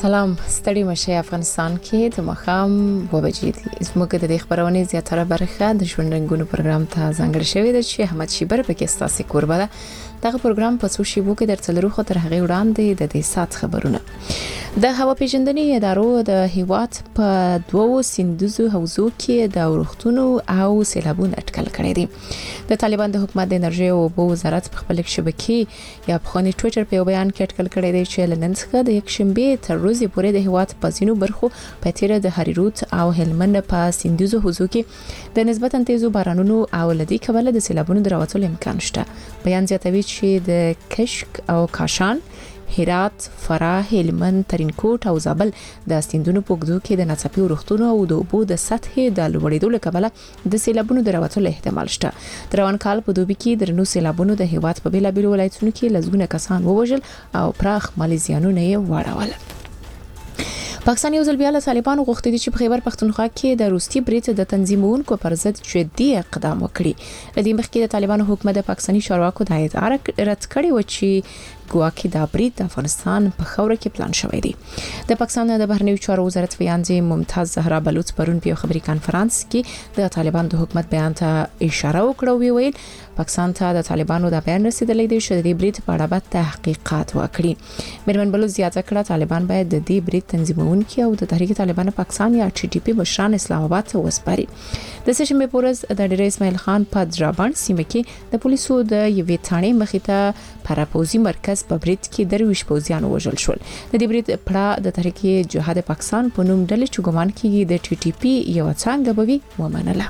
سلام ستړي مشه افغانستان کې د مخام وبجې دي زموږ د خبرونې زیاتره برخه د ژوند رنگونو پروګرام ته ځانګړی شوی دی چې احمد شیبر پکې ستاسو کوربه ده دغه پروګرام په څو شیبو کې درڅلرو خو تر هغه وړاندې د دې سات خبرونه د هوا پیژندنې ادارو د هیواد په دوو سیندوزو حوزو کې د ورختونو او سیلابونو اټکل کړی دی د طالبان د حکومت د انرژي او اوبو وزارت په خپل شبکې یا په خوني ټوئیټر په بیان کې اټکل کړی دی چې لنن څخه د یک شنبه تر ورځې پورې د هیواد په ځینو برخو په تیره د هریروت او هلمند په سیندوزو حوزو کې د نسبتا تیزو بارانونو او لدی کبله د سیلابونو دروازو امکان شته بیان زیاتوي چې د کشک او کاشان هرات، فراه، هلمند، ترینکوټ او زابل د سیندونو په اوږدو کې د ناڅاپي ورښتونو او د اوبو د سطحې د لوړېدو له کبله د سیلابونو د راوتلو احتمال شته. د روان کال په دوبي کې د رنو سیلابونو د هیواد په بیلابیلو ولایتونو کې لزګونه کسان ووژل او پراخ مالي زیانونه یې واړول. پاکستان یو ځل بیا له طالبانو غوښتي دي چې په خیبر پختونخوا کې د روسي برید د تنظیمونکو پر ضد جدي اقدام وکړي. لدې مخکې د طالبانو حکومت د پاکستاني چارواکو د ادعا رد کړې و چې ګواکې د برید د افغانستان په خوره کې پلان شوی دی. د پاکستان د بهرنیو چارو وزارت ویاندې ممتاز زهرا بلوچ پرون په خبري کانفرنس کې د طالبان د حکومت بیان ته اشاره وکړه او ویل پاکستان ته د طالبانو د بیان رسیدلې دی چې د برید په اړه به تحقیقات وکړي. میرمن بلوچ زیاته کړه طالبان باید د دې برید تنظیمونکو او د تحریک طالبان پاکستان یا ټي ټي پی مشران اسلام آباد ته وسپاري. د سشنبه پورز د ډیر اسماعیل خان په درابان سیمه کې د پولیسو د یوې ثانې مخې ته پراپوزي مرکز په برید کې درویش پوزیان وژل شول. د دې برید پړه د تحریک جهاد پاکستان په نوم ډلې چې ګومان کیږي د ټي ټي پی یو څنګه بوي ومنله.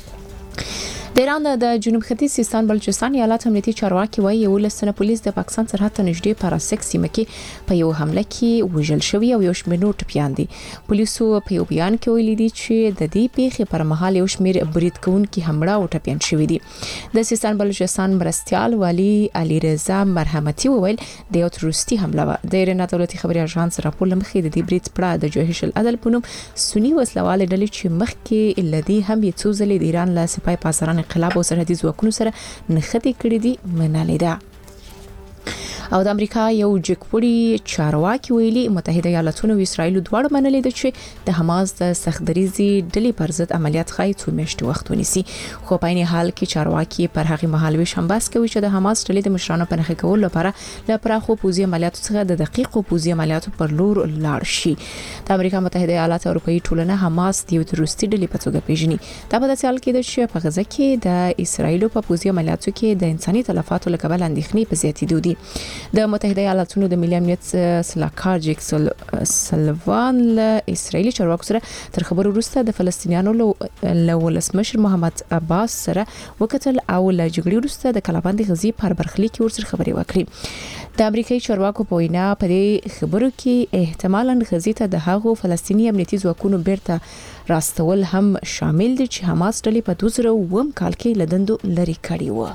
د ایران د جنوب ختیځ سیستان بلوچستان ایالت امنیتي چارواکي وایي یو لسنه پولیس د پاکستان سرحد ته نږدې پاراسک سیمه کې په یو حمله کې وژل شوی او یو شمېر نور ټپیان دي. پولیسو په یو بیان کې ویلي دي چې د دې پیښې پر مهال یو شمېر برید کوونکي حمله او ټپیان شوی دي. د سیستان بلوچستان مرستيال والی علي رضا مرحمتي وویل د یو تروریستي حمله و. د ایران دولتي خبري اژانس راپور لمخې د دې برید پړه د جوهش العدل په نوم سنی وسلواله ډلې چې مخکې الذي هم یې څو ځلې د ایران له سپای پاسران انقلاب او سرحدي ځواکونو سره نښتې کړې دي منلې ده. او د امریکا یو جګپوړي چارواکي ویلي متحده ایالاتونو او اسرایل دواړو منلې ده چې د حماس د سختدریزي ډلې پر ضد عملیات خای څو میاشتې وخت ونیسي. خو په عین حال کې چارواکي پر هغه مهال وی شنباس کوي چې د حماس ډلې د مشرانو په نخښه کولو لپاره له پراخو پوزي عملیاتو څخه د دقیقو پوزي عملیاتو پر لور لاړ شي. د امریکا متحده ایالات او اروپאי ټولنه حماس د یو تروریستي ډلې په توګه پیژني. دا په داسې حال کې ده چې په غزه کې د اسرایل په پوزي عملیاتو کې د انساني تلفاتو له کبله اندېښنې په زیاتېدو دي. د متحده ایالاتونو د ملي امنیت سلاکار جیک سلوان له اسرایلی چارواکو سره تر خبرو وروسته د فلسطینیانو له ولسمشر محمد عباس سره وکتل او له جګړې وروسته د کلابند غزي پر برخلیک ورسره خبري وکړي. د امریکایي چارواکو په وینا په دې خبرو کې احتمالاً غزي ته د هغو فلسطینی امنیتي ځواکونو بیرته راستول هم شامل دي چې حماس ډلې په 2009 کال کې لدندو لري کړی و.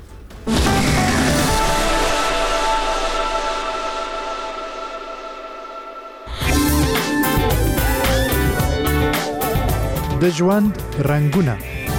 د ژوند رنگونه.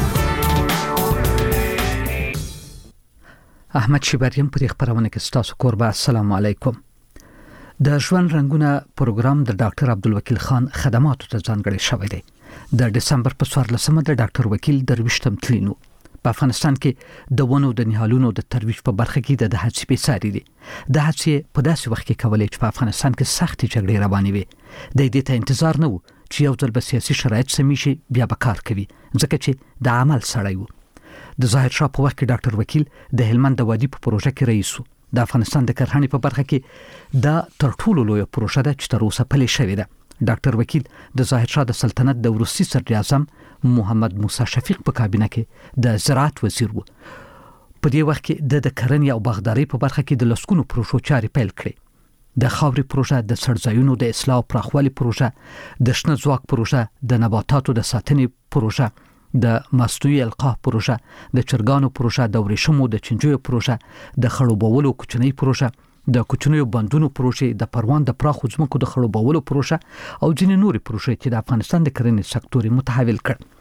احمد شیبریم په خبرونه کې ستاسو کوربه. السلام علیکم. د ژوند رنگونه پروګرام د ډاکټر عبدالوکیل خان خدماتو ته ځانګړی شوی دی. د دسمبر په 14مه د ډاکټر وکیل درویشتم تلینو په افغانستان کې د ونو د نهالونو د ترویج په برخه کې د هڅې په ساري دي. د هڅې په داسې وخت کې کولای چې په افغانستان کې سختې جګړې روانې وي. د دې ته انتظار نه و چې یو ځل به سیاسي شرایط سمې شي بیا به کار کوي ځکه چې د عمل سړی وو. د ظاهر شاه په وخت کې ډاکټر وکیل د هلمند د وادي په پروژه کې رئیس وو. د افغانستان د کرهڼې په برخه کې دا تر ټولو لوی پروژه ده چې تر اوسه پلي شوې ده. ډاکټر وکیل د ظاهر شاه د سلطنت د وروستي صدر اعظم محمد موسی شفیق په کابینه کې د زراعت وزیر وو. په دې وخت کې د کرنې او باغداري په برخه کې د لسکونو پروژو چارې پیل کړې. د خاورې پروژه، د سړځایونو د اصلاح او پراخوالي پروژه، د شنه ځواک پروژه، د نباتاتو د ساتنې پروژه، د مصنوعي القاح پروژه، د چرګانو پروژه، د ورېښمو د چنجیو پروژه، د خړوبولو کوچنۍ پروژه، د کوچنیو بندونو پروژه، د پروان د پراخو ځمکو د خړوبولو پروژه او ځینې نورې پروژې چې د افغانستان د کرنې سکتور متحول کړ.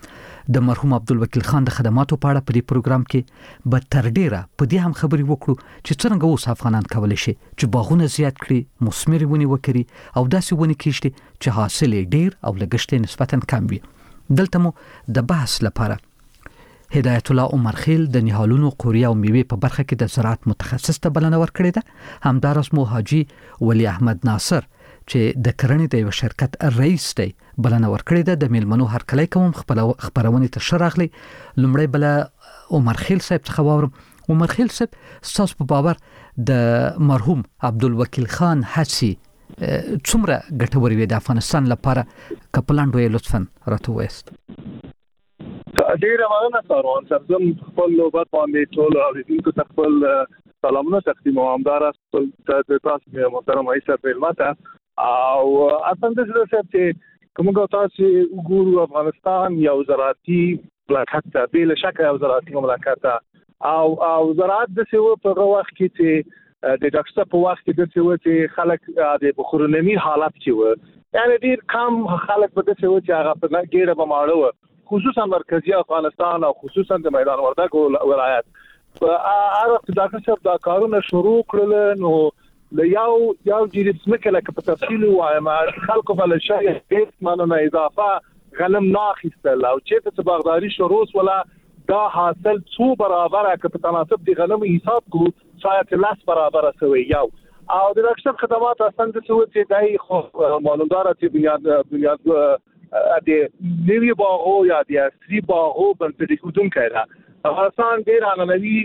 د مرحوم عبدالوکیل خان د خدماتو په اړه په دې پروګرام کې به تر ډیره په دې هم خبرې وکړو چې څنګه اوس افغانان کولی شي چې باغونه زیات کړي، مثمرې ونې وکړي او داسې ونې کېږدي چې حاصل یې ډیر او لګښت یې نسبتاً کم وي. دلته مو د بحث لپاره هدایت الله عمر خیل د نهالونو، قوریه او میوې په برخه کې د زراعت متخصص ته بلنه ورکړې ده. همدارس مو حاجی ولی احمد ناصر چې د کرنې د یو شرکت رئیس دی بلنه ورکړې ده. د میلمنو هرکلی کوم خبرونه ته شراغلي. لومړی بل عمر خیل صاحب څخه واورم. عمر خیل صاحب، تاسو په باور د مرحوم عبدالوکیل خان هڅې څومره ګټورې وې د افغانستان لپاره؟ کپلان دوی لطفاً راته وایست. ډیره مننه ساروان صاحب. زم خپل نوبت باندې ټول اوریدونکو ته خپل سلامونه تقدیموم. همدارس تاسو محترم ایسا پیلماته او اصلا د څه چې کومه تاسو وګورو افغانستان یو زراعتي مملکت دی، بل شک یو زراعتي مملکت او زراعت د څه په وخت کې چې د ډاکټر په وخت کې د څه چې خلک د بخورنمي حالت کې و، یعنی ډیر کم خلک په څه چې هغه په ګیره به ماړو، خصوصا مرکزی افغانستان او خصوصا د میدان وردګ ولایت. هغه ډاکټر صاحب دا کارونه شروع کړل نو یو جریسمه کله په تفصیل وایم خلکو بل شي هیڅ مانه اضافه غنم ناخستل او چې په باغداري شروع ولا دا حاصل 2 برابر که په تناسب دي غنم حساب کو شاید 10 برابر سوی یو او د ډاکټر خدمات اصلا د څه چې دای خو معلومدار چې بنیاد د نوی باغو یا د اصلي باغو بنسټ کوم کړه. افغانستان ډیر انانوي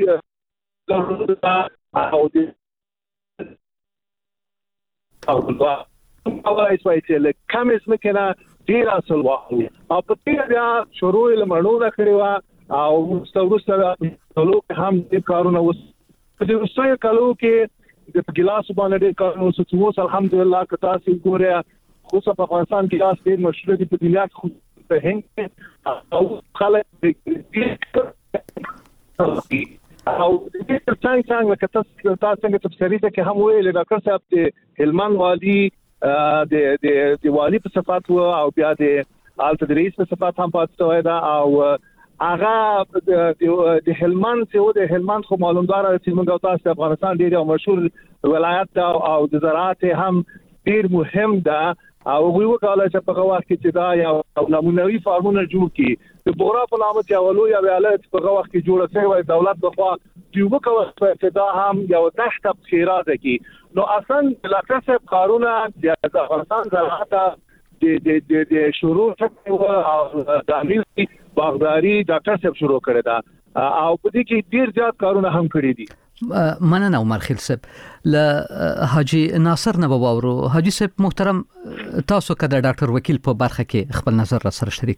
او د او چې له کم اسمه کنه ډیر اصل واخلي او په دې بیا شروع لمړونه کړی و او ورسره هم د کارونه وس په دې وسایل کالو کې د ګلاس باندې د کارونه وس الحمدلله که تاسو ګورئ خصوصا په افغانستان کې ګلاس ډیر مشهور دي په دنیا کې، خو په هند او خلک او د څنګه که تاسو څنګه تفسیری ته کې هم ویل ډاکټر صاحب د هلمند والی د والی په صفات او بیا د آلت رئیس په صفات هم پاتې وای دا او هغه د هلمند خو معلومدار چې موږ تاسو افغانستان ډیر مشهور ولایت او د زراعت هم ډیر مهم ده او وی وکاله چې په وخت کې چې دا یو نمونوي فارمونه جوړ کی د بغرا په نامه چې اولو یا ویالت په وخت کې جوړه شوی دولت د خوا چې وکاله چې دا هم یو تحت خیرات کی نو اصلا لکه قانون د افغانستان زراعت د شروع څخه او د امیر باغداري ډاکټر صاحب شروع کړی دا او په دې کې ډیر زیات کارونه هم کړی دي. مننه عمر خیل صاحب. ل حاجی ناصر نه باورو. حاجی صاحب محترم، تاسو کده ډاکټر وکیل په برخه کې خپل نظر را سره شریک.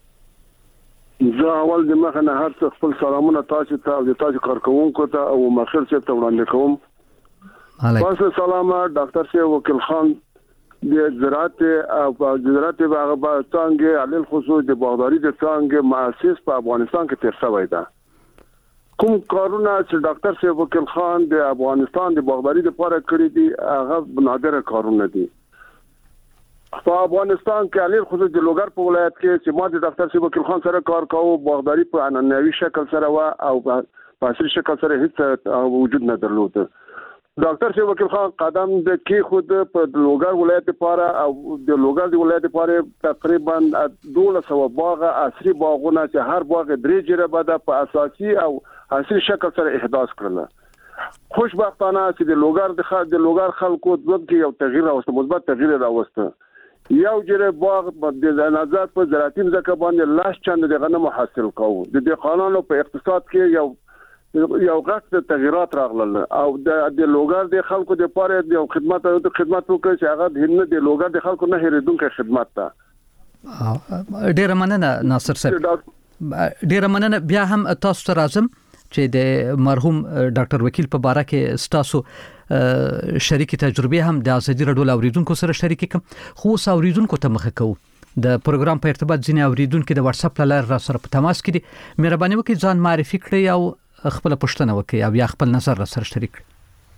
زه اول د مخه نه هر څه خپل سلامونه تاسو ته او تاسو کارکونکو ته او مخیر صاحب ته وړاندې کوم. تاسو سلام ډاکټر صاحب وکیل خان د زراعت او زراعت هغه څنګه علل خصوص د باغداري د څنګه مؤسس په افغانستان کې تر شوی ده. کوم کارونه چې ډاکټر صاحب وکیل خان د افغانستان د باغداري لپاره کړی دي هغه نادره کارونه دي. په افغانستان کې علل خصوص د لوګر په ولایت کې چې ما د ډاکټر صاحب وکیل خان سره کار کاوه، باغداري په انانوي شکل سره و او په اصلي شکل سره هیڅ وجود نه درلود. ډاکټر صاحب وکیل خان قدم د کې خود په لوګر ولایت لپاره او د لوګر ولایت لپاره تقریبا 1200 باغ اصلي باغونه چې هر باغ 3 جره بده په اساسي او اصلي شکل سره احداث کړل. خوشبختانه چې د لوګر خلکو دغه یو تغییر راوست، مثبت تغییر راوست. یو جره باغ د نظر په زراعتي ځکه باندې لاس چند د غنم حاصل کوو. د قانونو په اقتصاد کې یو غټ تغیرات راغلل او د لوګر د خلکو د پاره د خدمات وکړي چې هغه د لوګر د خلکو نه هېریدونکو خدمات ته. ډیر مننه ناصر صاحب. ډیر مننه. بیا هم تاسو ته راځم چې د مرحوم ډاکټر وکیل په باره کې تاسو شریک تجربه هم د ازادي رادیو اوریدونکو سره شریک کوم، خو اوریدونکو ته مخه کوو د پروګرام په ارتباط ځینې اوریدونکو د واتس اپ لاره را سره په تماس کې دي. مهرباني وکړئ ځان معرفي کړئ او خپل پوښتنه وکړئ او یا خپل نظر را سره شریک کړئ.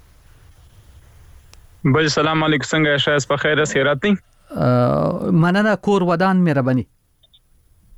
بل سلام علیکم، څنګه شایست په خیر سیرات دي؟ مننه. کور ودان مهرباني.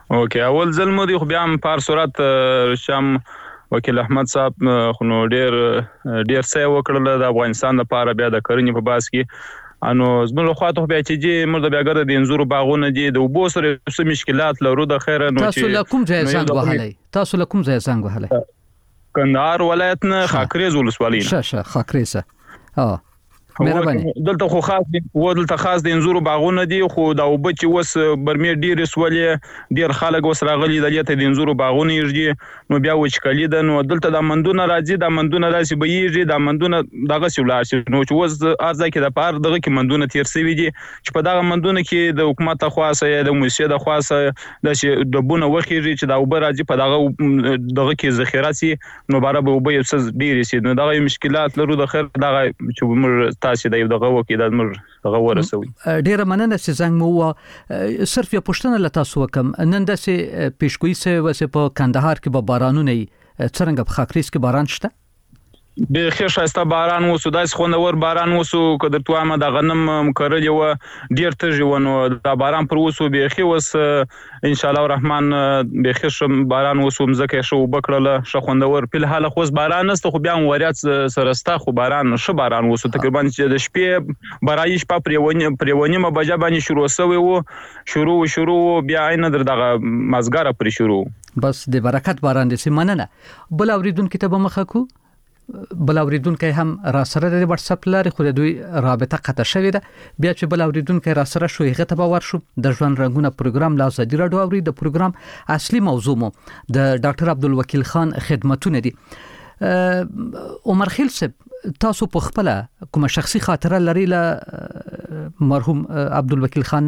اوکې اول ځل مو دی خو بیا هم په صورت شام وکیل احمد صاحب خو نو ډیر څه وکړل د افغانستان لپاره بیا د کرنې په باس کې انو زموږ خواته بیا چې موږ بیا ګرځي د انزور باغونه دي د وبو سره څه مشکلات لرو د خیر نو چې تاسو لکم ځای څنګه وهلای کندهار ولایت نه خاکریز ولسوالۍ شه خاکریزه مهرباني دلته خو خاص د انزور باغونه دي خو دا وبچ وس برمیر ډیر سولې ډیر خلک وس راغلي د انزور باغونه یږي نو بیا وچکلی ده نو دلته د مندونه راځي د مندونه راسي به یږي د مندونه دغه سولار شي نو چې وس ارزه کې د پار دغه کې مندونه تیر سوي دي چې په دغه مندونه کې د حکومت خاصه د موسسه د خاصه د بونه وخیږي چې دا وب راځي په دغه کې ذخیره سي نو بار به وب یو څه ډیر سي نو دغه مشکلات لرو د خیر دغه چې تاسو د یو دغه وکي د دغه ورسوي ډیره مننه چې زنګ مو صرف یو پښتنه لته وکم نن د سه پیشګوئی سه وسه په کندهار کې به بارانونه څنګه په خاکریز کې باران شته به خیر شایسته باران وسو داس خوندور باران وسو کدر توامه د غنم مکرل یو ډیر تجونو د باران پر وسو به خیر وس ان شاء الله الرحمن به خیر باران وسو مزکه شو بکړله ش خوندور په حال خو باران است خو بیا وریات سرسته خو باران ش باران وسو تقریبا د شپې برایش په پریونی مباجه باندې شروع سوی وو شروع بیا عین در دغه مزګره پر شروع بس د برکت باران دې مننه بل اوریدون کتاب مخه کو بل اوریدونکو هم را سره د واتس اپ لاري خو د دوی رابطه قطع شوې ده بیا چې بل اوریدونکو را سره شو هغه ته باور شو د ژوند رنگونه پروګرام لا زدي راډیو اوري د پروګرام اصلي موضوع مو د ډاکټر عبدالوکیل خان خدمتونه دي عمر خیل صاحب تاسو په خپل کوم شخصي خاطره لري له مرحوم عبدالوکیل خان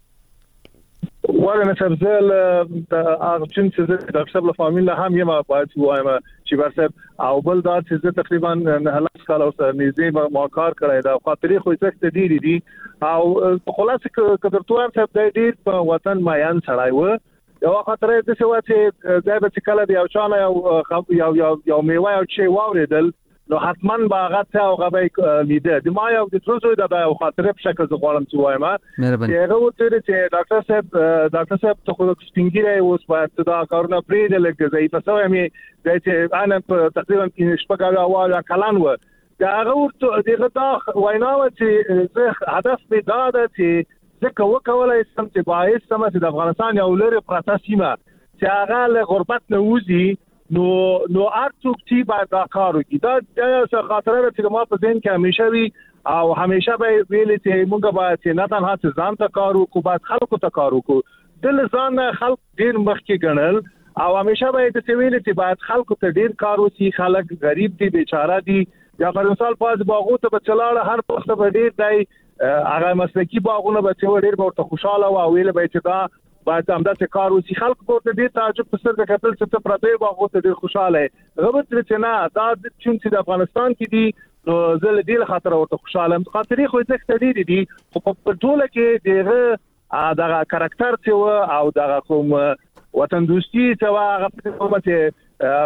وانا سبزل اغچن چې د ډاکټر صاحب فامیل هم یم باید وایم چې ورسره او بل دا چې تقریبا نه لاس کال او نږدې ما کار کړی دا خاطرې خو څه دي او خلاص کدرتوار صاحب د دې په وطن مایان سړای و یو خاطرې د څه وته ځای به کله دی او چانه یو میوه او چې واوریدل نو حتما باغه ته او غبې لیده د ما یو د تروسو د خاطرې په شکل غواړم چې وایم چې هغه وته چې ډاکټر صاحب ته خو سپینګیره اوس باید دا کارونه پرې د لګ ځای په سوې مې چې انا تقریبا کې شپږه اواله کلان و دا هغه ورته دغه دا ویناوه چې هدف می دا ده چې ځکه وکولای سم چې باید سم چې د افغانستان یو لري پروساسیمه چې هغه له غربت نه وځي نو ارڅوک چې باید دا کار وکړي دا څه خاطره چې ما په ذهن کې همیشه وي او همیشه به ویل چې موږ باید چې نه تنها ځان ته کار وکړو باید خلکو ته کار وکړو د ځان خلک ډیر مخکې ګڼل او همیشه به د ویل چې باید خلکو ته ډیر کار وکړي خلک غریب دي بیچاره دي یا پر مثال پاز باغو ته بچلاړه هر پخته به ډیر دی هغه مسلکی باغونه به چې ډیر ورته خوشاله او ویل به چې دا باید هم دا چې کار وسی خلک کوته دي تعجب په سر د کتل چې پردې باغو ته ډیر خوشاله غوښت چې نه دا چې د افغانستان کې دي نو زل دې خاطر ورته خوشاله خاطرې خو ځکه دي خو په ټوله کې دغه کاراکټر چې او دغه کوم وطن دوستي چې هغه کومه چې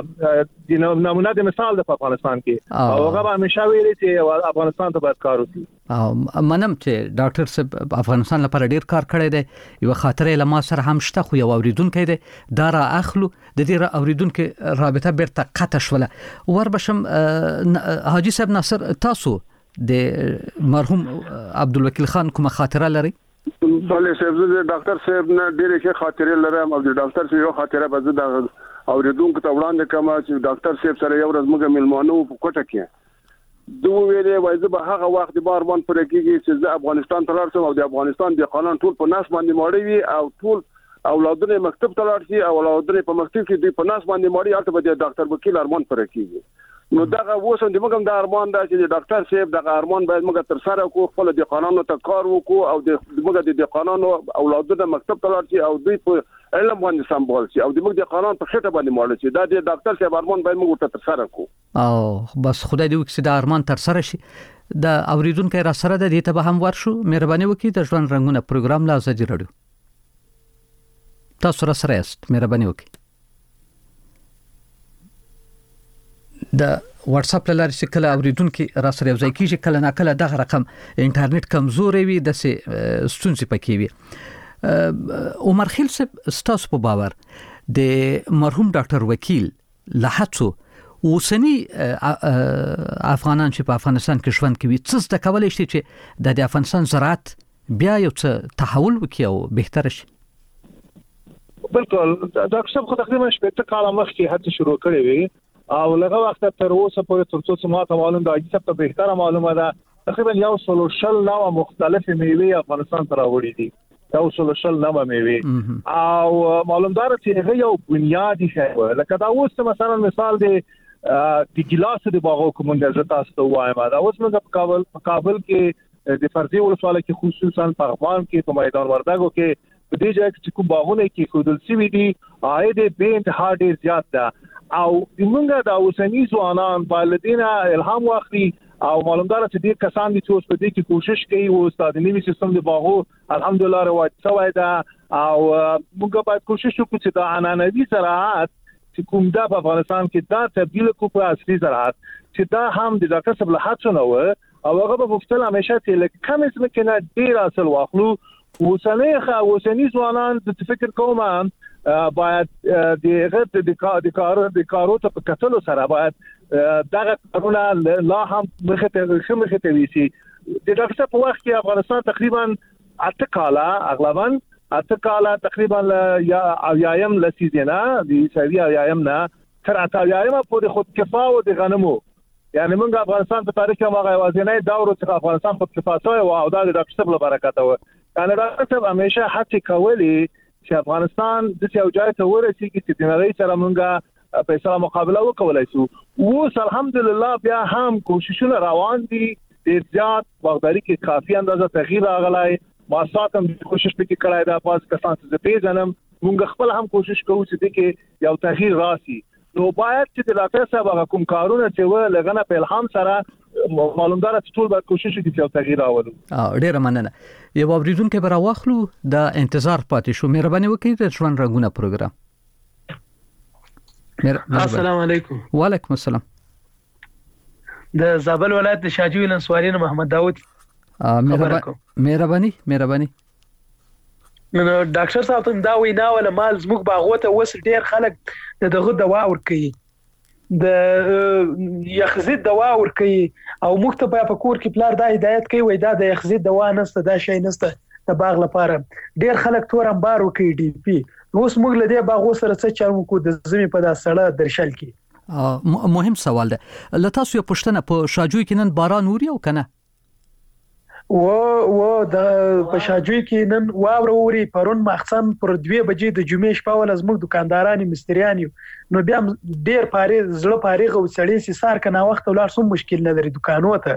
د نمونه د مثال د افغانستان کې او هغه همیشه ویلي چې افغانستان ته باید کار وکړي او منم چې ډاکټر صاحب افغانستان لپاره ډیر کار کړی دی یو خاطره لمه سره هم شته خو یو اوریدونکو دی دا را اخلو د دې اوریدونکو رابطه بیرته قطع شوله وربشم حاجی صاحب ناصر تاسو د مرحوم عبدالوکیل خان کومه خاطره لري بله صاحب زه د ډاکټر صاحب نه ډېرې ښه خاطرې لرم او د ډاکټر صاحب یو خاطره به زه د اوریدونکو ته وړاندې کوم چې ډاکټر صاحب سره یو ورځ موږ مېلمانه وو په کوټه کې دوی ویلې وای زه به هغه وخت د بارمان پر کېږي چې زه افغانستان ته لاړ شم او د افغانستان د قانون ټول په ناس باندې ماړی وي او ټول اولادونه مکتب ته لاړ شي او اولادونه په مکتب کې د په ناس باندې ماړی البته به د ډاکټر وکیل ارمان پر کېږي نو دغه وسم د موږ د ارمان دا چې د ډاکټر صاحب دغه ارمان باید موږ تر سره کو خپل د قانون ته کار وکړو او د موږ د قانون اولادونه مکتب ته لاړ شي او دوی په علم باندې سمبال شي او د موږ د قانون په خټه باندې ماړل شي دا د ډاکټر صاحب ارمان باید موږ تر سره کو او بس خدای دې وکړي دا ارمان تر سره شي د اوریدونکو را سره د دې ته به هم ورشو مهرباني وکړئ د ژوند رنگونه پروګرام لا زدي راډیو تاسو را سره است مهرباني وکړئ د واتس اپ لاري چې کله اوریدونکو را سره یو ځای کیږي کله نه کله دغه رقم انټرنیټ کمزوري وي د ستونزې پکې وي عمر خیل صاحب ستاسو په باور د مرحوم ډاکټر وکیل لحظو اوسنی افغانان چې په افغانستان کې ژوند کوي څه د کولای شي چې د افغانستان زراعت بیا یو څه تحول وکړي او بهتر شي؟ بالکل ډاکټر صاحب خو تقریبا 8 کال مخکې هڅه شروع کړې وي او لږه وخت تر اوسه پورې تر څو ما ته معلوم ده چې څه بهتره معلومه ده تقریبا یو سولوشن نو مختلفې میوې افغانستان ته راوړي دي یو سولوشن نو میوې او معلومدار چې هغه یو بنیادی شی و لکه دا اوس مثلا مثال دی د ګلاس د باغو کومه ځای تاسو ته وایم دا اوس موږ په کابل کې د فرضي ولسوالۍ کې خصوصا په افغان کې په میدان وردګو کې په دې ځای کې کوم باغونه کې خودل سوي دي عاید به انتها ډیر زیات ده او موږ د اوسنی ځوانان بالدینه الهام واخلي او معلومدار چې ډیر کسان دي چې اوس په دې کې کوشش کوي او استاد نیوي سیستم د باغو الحمدلله رواج شوی ده او موږ باید کوشش وکړو چې د عنعنوي زراعت چې کوم د افغانستان کې دا تبدیل کو په اصلي زراعت چې دا هم د کسب له هڅو نه و او هغه په مفتل همیشه چې لکه کم اسمه کې نه ډیر اصل واخلو اوسنی ځوانان د فکر کوم باید د کارو ته په کتلو سره باید دغه کارونه لا هم مخه ته ویسي د ډاکټر په وخت کې افغانستان تقریبا 8 کاله اغلبا 8 کاله تقریبا یا یم لسیزنا د سوي یایم نه تر اتایم په خود کفا او د غنمو یعنی موږ افغانستان په تاریخ کې هغه وازنې دور چې افغانستان په کفاتوي او د ډاکټر صاحب له برکت و یعنی ډاکټر صاحب همیشه هڅه کوي چې افغانستان د یو ځای ته ورسیږي چې د نړۍ سره موږ په سره مقابله وکولای شو اوس الحمدلله بیا هم کوششونه روان دي ډیر زیات باغداري کې کافي اندازه تغییر راغلی ما ساتم کوشش وکړای کړای دا پاس کسان چې پیژنم موږ خپل هم کوشش کوو چې د کې یو تغییر راشي نو باید چې د ډاکټر صاحب کوم کارونه چې و لګنه په الهام سره معلومدار چې ټول باید کوشش وکړي چې تغییر راوړو. ډیره مننه. یو اوریدونکو به راوخلو د انتظار پاتې شو مهرباني وکړئ د ژوند رنگونه پروګرام. السلام علیکم. وعلیکم السلام. د زابل ولایت د شاجوی لنسوارین محمد داوود. مهرباني. نو ډاکټر صاحب ته دا وینا ولا مال زموږ باغوته وس ډیر خلک دغه دوا ورکي د یخزید دوا ورکي او موږ ته په کور کې پلار دا هدایت کوي وای دا د یخزید دوا نسته دا شی نسته د باغ لپاره ډیر خلک تور انبار ورکي ډي پی اوس موږ له دې باغ سره څه چارو کو د زمي په دا سړه درشل کې مهم سوال ده لتاسو یو پښتنه په شاجوی کې نن باران اوري او کنه و د پښاجوي کې نن واوره اوري پرون مخصم پر 2 بجې د جمعې شپه ول زموږ دکانداران مستریان نو بیا ډیر پاره زړه پاره غو سړی سي سار کنه وخت ولر سم مشکل نه لري دکانو ته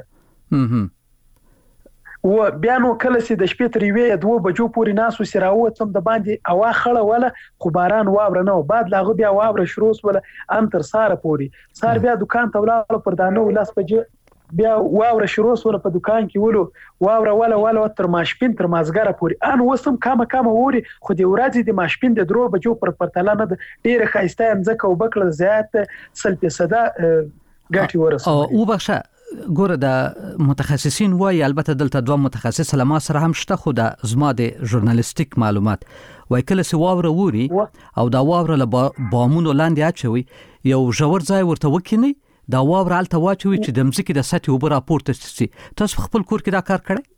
و بیا نو کله سي د شپې تر 2 بجو پورې ناسو سراو تم د باندې اوا خړه ولا خبران واوره نو بعد لاغه بیا واوره شروع ولا انتر ساره پوري سار بیا دکان ته ولاړ پر دانو لاس بجې بیا واوره شروع سره په دکان کې ولو واوره ولا تر ماشپین تر مازګره پوري ان وسم کامه ووري خو دی ورځي د ماشپین د درو بجو پر پرتلانه ډیره خایسته امزکه وبکل زیات سلپی صدا ګټي ورسو او بخښه ګوره د متخصصین وای البته دلته دوه متخصص لما سره هم شته خو د زما د ژورنالیستیک معلومات وای کله سی واوره ووري او دا واوره له بامونو لاندې اچوي یو ژور ځای ورته وکینی دا واوره الته واچوي چې د مځکې د سطح اوبه راپورته شي تاسو خپل کور کې دا کار کړی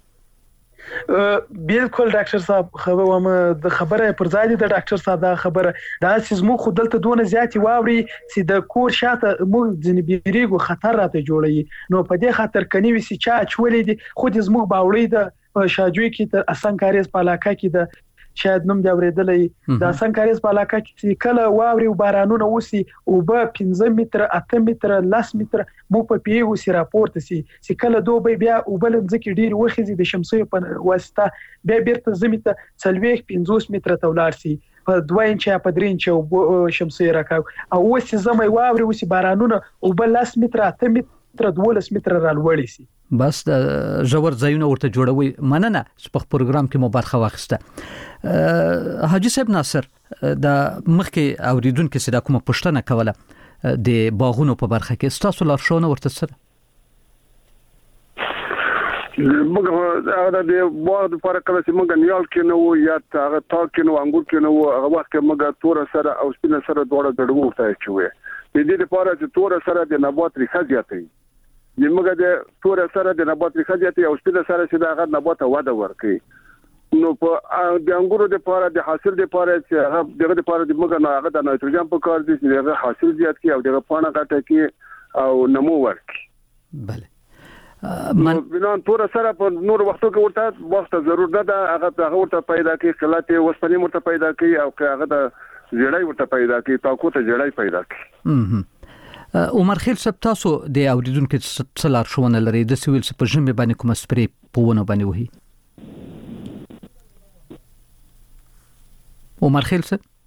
بالکل ډاکټر صاحب خبره د خبره پر ځای د ډاکټر صاحب دا خبره دا چې مو خود دلته دونه زیاتې واوري چې د کور شاته مو ځنې بیریګو خطر راته جوړي نو په دې خاطر کني وسی چا چولې دي خود زموږ باوړي د شاجوي کې تر اسان کاریز په علاقه کې د شاید نوم دی اوریدلې د سنکاریز په علاقه کې کله واوري او بارانونه وسی او به 15 متر 8 متر 10 متر مو په پیو سی راپورته سي کله دوه بیا او بل ځکه ډیر وخزي د شمسي په واسطه بیا بیرته زمیته 40-50 متر تولار سي په 2 انچ په 3 انچ او شمسي راکاو او وسی زمي واوري وسی بارانونه او بل 10 متر 8 متر 12 متر رالوړي سي بس د ژور ځایونه ورته جوړوي مننه په پروګرام کې مو برخه واخیسته حاجی صاحب ناصر د مخکې اوریدونکو سره کومه پوښتنه کوله د باغونو په برخه کې تاسو لارښوونه ورته سره موږ هغه د بعد پر کله چې موږ نیال کې نو یا هغه تا کې نو انګور کې نو هغه وخت موږ تور سره او سپین سره دوړه ګډوو ته چوي د دې لپاره چې تور سره د نبات ریښه زیاتې موږ د تور سره د نبات ریښه زیاتې او سپین سره چې هغه نبات وده ورکړي نو په د انګورو د لپاره د حاصل د لپاره چې هغه دغه د لپاره د موږ نه هغه د نایتروجن په کار دي چې هغه حاصل زیات کړي او دغه پانه غټه کړي او نمو ورکړي. بله بنان تور سره په نور وختو کې ورته وخت ضرورت نه ده هغه ورته پیدا کوي خلات وسپنې ورته پیدا کوي او هغه د جړای ورته پیدا کوي تاکو ته جړای پیدا کوي. عمر خیل صاحب تاسو د اوریدونکو څلار شونه لري د سویل په ژمه باندې کوم سپری په ونه باندې وهي عمر خیل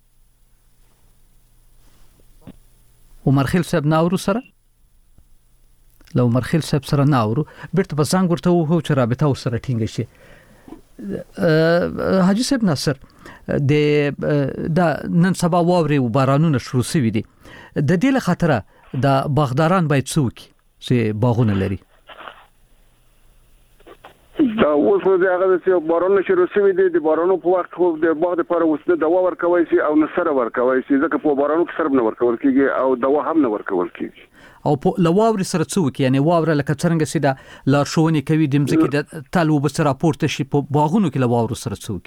صاحب ناورو سره لو عمر خیل صاحب سره ناورو بیرته په څنګه ورته وو چې رابطه سره ټینګ شي. حاجی صاحب ناصر د نن سبا واوري او بارانونه شروع شوي دي د دې له خاطره د باغداران باید څوک چې باغونه لري دا اوس نو هغه چې بارانونه شروع شوي دي د بارانو په وخت خو د باغ لپاره وسته دوا ورکوي شي او نسره ورکوي شي ځکه په بارانو کې سرب نه ورکول کیږي او دوا هم نه ورکول کیږي او په لواوري سره څوک یعنی واوره لکه څنګه سي دا لارښوونې کوي د مځکې د تلو بس راپورته شي په باغونو کې لواورو سره څوک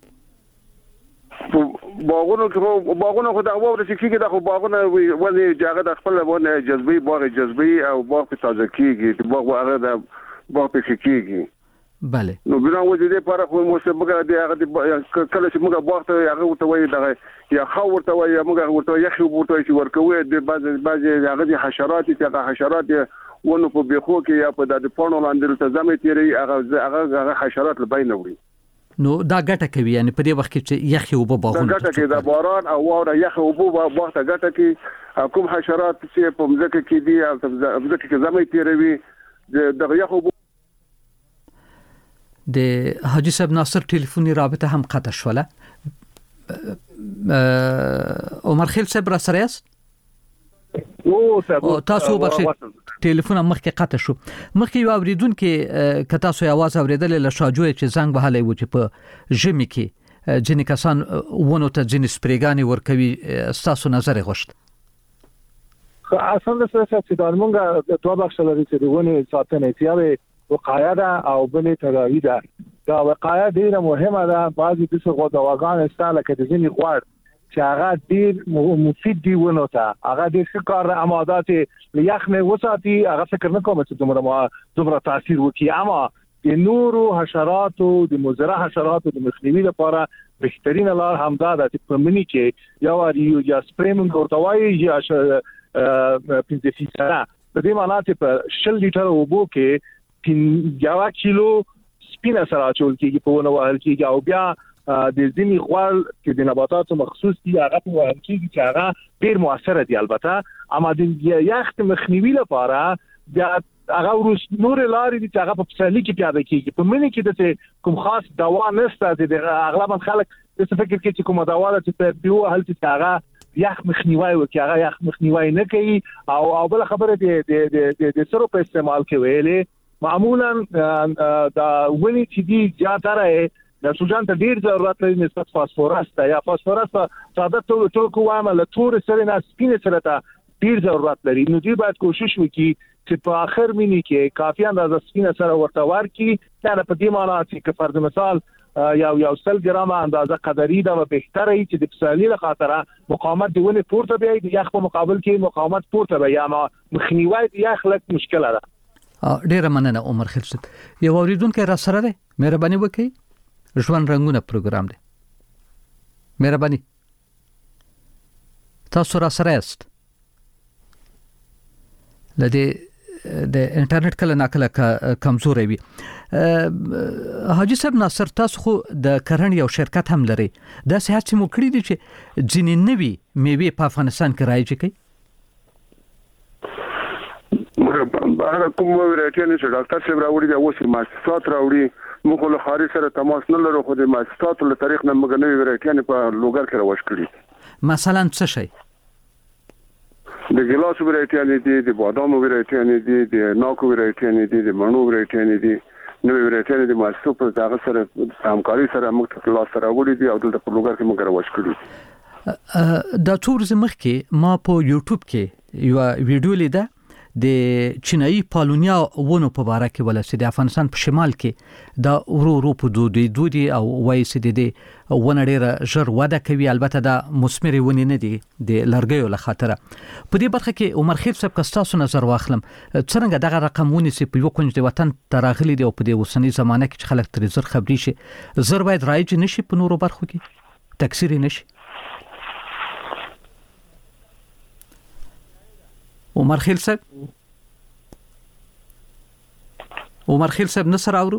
باغونو خو د واورې چې کیږي د باغونه ولې جګه د خپل ونه جذبي باغ جذبي او باغ په تازه کیږي د باغ هغه د باغ په کیږي. بله نو بنا وجه دې لپاره خو موږ د هغه کله چې موږ باغ ته هغه ورته وایي دغه یا خو ورته وایي موږ ورته یخي ورته چې ورکوي د بعض هغه د حشرات چې هغه حشرات ونه په بيخو کې یا په د پونو لاندې ته ځمې تیری هغه حشرات لبین وړي نو دا ګټه کوي یعنی په دې وخت کې چې یخي وب باغونه ګټه کوي د باران او واوره یخي وب باغ ته ګټه کوي کوم حشرات چې په مځکه کې دي او په مځکه کې ځمې تیروي د یخي وب د حاجی صاحب ناصر ټلیفوني رابطه هم قطع شوله. عمر خیل صاحب را سره است او تاسو بخښه ټلیفون مخکې قطع شو مخکې یو اوریدونکو ک تاسو आवाज اوریدل له شاجوی چې زنګ وهلې و چې په ژمي کې ځینې کسان ونه ته ځینې سپریګانی ورکوي تاسو نظر غوښت اصلا څه چې د مونږه دوه بخښ لري چې ونه ساتنه تیارې وقایه ده او بلې تداوی ده. دا وقایه ډیره مهمه ده. بعضی د څه غوډواګان استاله کې د ځینې غوړ چې هغه ډیر مفید دی ونه ته هغه د ښکار امادات لیاخ نه وساتي هغه فکر نه کوم چې دومره تاثیر وکړي اما د نورو حشراتو د مزرعه حشراتو د مخنیوي لپاره بهترین لار همدا ده چې په منی کې یا سپریمنګ ورتوي یا 50% په دې معنی چې په 10 لیټر اوبو کې 1 کیلو سپینه سره چول کېږي په ونه وهل کېږي او بیا د ځینې غوړ چې د نباتاتو مخصوص دي هغه په وهل کېږي چې هغه ډیر موثره دي البته اما د یخت مخنیوي لپاره بیا هغه نور لارې دي چې هغه په پسرلي کې پیاده کېږي په منی کې د کوم خاص دوا نشته د اغلب خلک د فکر کې چې کوم دوا ده چې په بیو هل چې هغه یخ مخنیوي وکړي هغه یخ مخنیوي نه کوي او بل خبره د سرو په استعمال کې ویلې معمولا دا ونی چې دي زیاتره د سوجان ته ډیر ضرورت لري نسبت فاسفورس ته یا فاسفورس ساده ټول کومه له تور سره نه سپینه سره ته ډیر ضرورت لري نو دوی باید کوشش وکړي چې په اخر مینی کې کافي اندازه سپینه سره ورته ورکړي دا په دې معنی چې فرض مثال یو 100 ګرام اندازه قدرې دا به بهتره وي چې د پسالي له خاطره مقاومت دیونه پورته بیا د یخ په مقابل کې مقاومت پورته بیا مخنیوي د یخ لک مشکل ده. ډیره مننه عمر خیل صاحب. یو اوریدونکو را سره ده مهرباني وکړئ ژوند رنگونه پروګرام دی مهرباني تاسو را سره است لدی د انټرنیټ کله ناکله کمزوري وي. حاجی صاحب ناصر تاسو خو د کرن یو شرکت هم لري دا سهات چې مو کړی دي چې ځینې نوي میوه په افغانستان کې راځي کوي هغه کوم ورته نه چې ډاکټر صاحب راوړي دا اوس مؤسسات راوړي موږ له خارج سره تماس نه لرو خو د مؤسساتو له طریق نه موږ نوې ورته په لوګر کې راوښ کړی مثلا څه شي د ګلاس ورته نه دي د بادام ورته نه دي د ناکو ورته نه دي د مڼو ورته نه دي نو ورته د مؤسسو په ځای سره همکاري سره موږ ته لاس راوړي دي او د پروګرام کې موږ راوښ کړی دا ټول زمخ کې ما په یوټیوب کې یو ویډیو لیده د چینایي پالونیا ونو په اړه کې ولسی د افغانستان په شمال کې دا ورو په دودي او وایي چې د ونه ډیره ژر وده کوي. البته دا مثمر ونې نه دي د لرګیو له خاطر. په دې برخه کې عمر خیل صاحب کستاسو نظر واخلم څنګه دغه رقم ونې چې په یو کونج د وطن تراغلي دی او په دې وسنی زمانه کې چې خلک تر زر خبري شي زر باید رایج نشي په نورو برخو کې تکثیر نشي. عمر خیل صاحب نصر اورو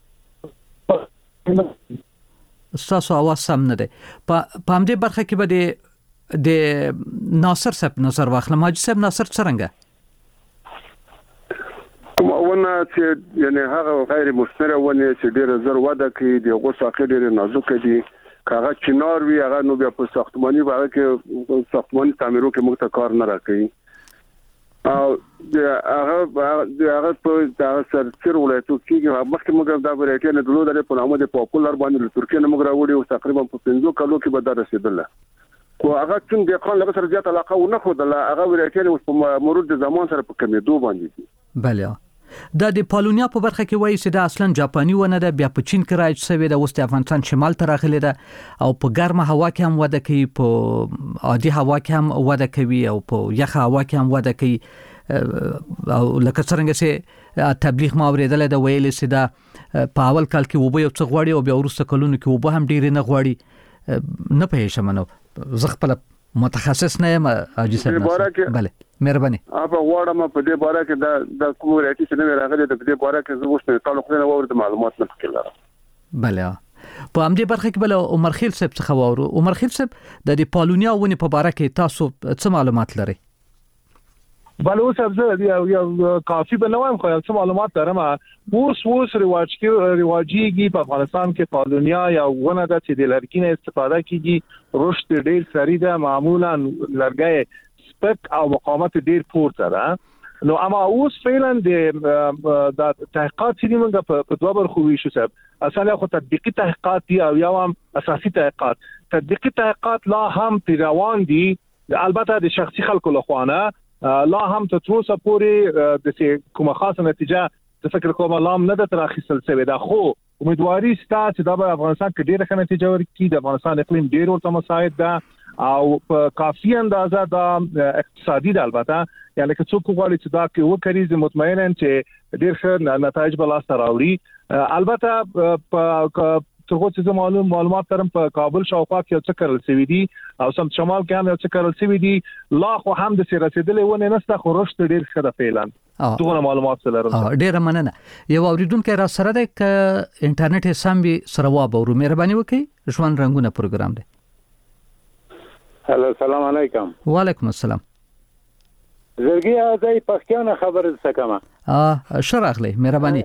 تاسو आवाज سم نه دی. په همدې برخه کې به د ناصر صاحب نظر واخلم. حاجی صاحب ناصر څنګه کومونه چې یعنی هغه غیر مثمره ونه چې ډیره زر وده کوي د غوسه ډیره نازک دي کاغه چنار وی هغه نو بیا په ساختماني باغ کې ساختماني تعمیرو کې موږ ته کار نه راکړي او هغه په سرچر ولایتو کې مخکې موږ دا ورایټي نه درلود په نامه د پاپولر باندې ترکیه نه موږ راوړي او تقریبا په 5 کالو کې به دا رسیدله خو هغه څنګه د قانون لپاره زیات علاقه ونه خوده هغه ورایټي په مرور د زمان سره په کمیدو باندې دي. بله دا د پالونیا په برخه کې وایي چې دا اصلا جاپاني ونه ده بیا په چین کې رایج شوی د اوس د افغانستان شمال ته راغلی ده او په ګرمه هوا کې هم وده کوي په عادي هوا کې هم وده کوي او په یخه هوا کې هم وده کوي او لکه څنګه چې تبلیغ ما اوریدل د ویل چې دا په اول کال کې وبو یو څه غواړي او بیا وروسته کلونو کې وبو هم ډیر نه غواړي نه پېښه منو زه خپل متخصص نه یم حاجی صاحب. بله مهرباني هغه وړم په دې باره کې د کوم راټی چې نه راغلي د دې باره کې زه وښنه تعلق نه ورته معلومات نه پکې لرم. بله په همدې برخه کې بل عمر خیل صاحب څخه وورو. عمر خیل صاحب د پالونیا ونې په باره کې تاسو څه معلومات لرئ؟ بله اوس یو کافي بنوایم خو څه معلومات لرم. اوس رواجیږي په افغانستان کې پالونیا یا ونه د چې د لرګي نه استفاده کیږي رشد ډیر سریع ده معمولا لرګي سپک او مقاومت ډیر پورته ده نو اما اوس فعلا د تحقیقات چې موږ په دوه برخو ویشو صاحب اصله خو تطبیقي تحقیقات دي او یو هم اساسي تحقیقات. تطبیقي تحقیقات لا هم روان دي البته د شخصي خلکو لخوانه لا هم تر اوسه پورې د کومه خاصه نتیجه د فکر کوم لام نه د تراخیصل شوی دا خو امیدواري ستا چې د افغانستان کې ډیره ښه نتیجه ورکړي. د افغانستان اقلیم ډیر ورته مساعد ده او په کافي اندازه د اقتصادي د البته یعنی که څوک غواړي چې دا کې وکړي مطمئنا چې ډیر ښه نتایج به لاس راوړي. البته په ترغه چې معلومات ترم په کابل شاوخوا کې څه کړل شوی دي او سم شمال کې هم څه کړل شوی دي لا خو هم د رسیدلې ونه نسته خو رشد ډیر ښه ده فعلا دغه معلومات سره ډیر مننه. یو اوریدونکو را سره د انټرنیټ سم وي سره وابورو مهرباني وکړئ. ژوند رنگونه پروګرام دی. هلو السلام علیکم. وعلیکم السلام. زرګي ازای پښتون خبر زکما شراغلی مهرباني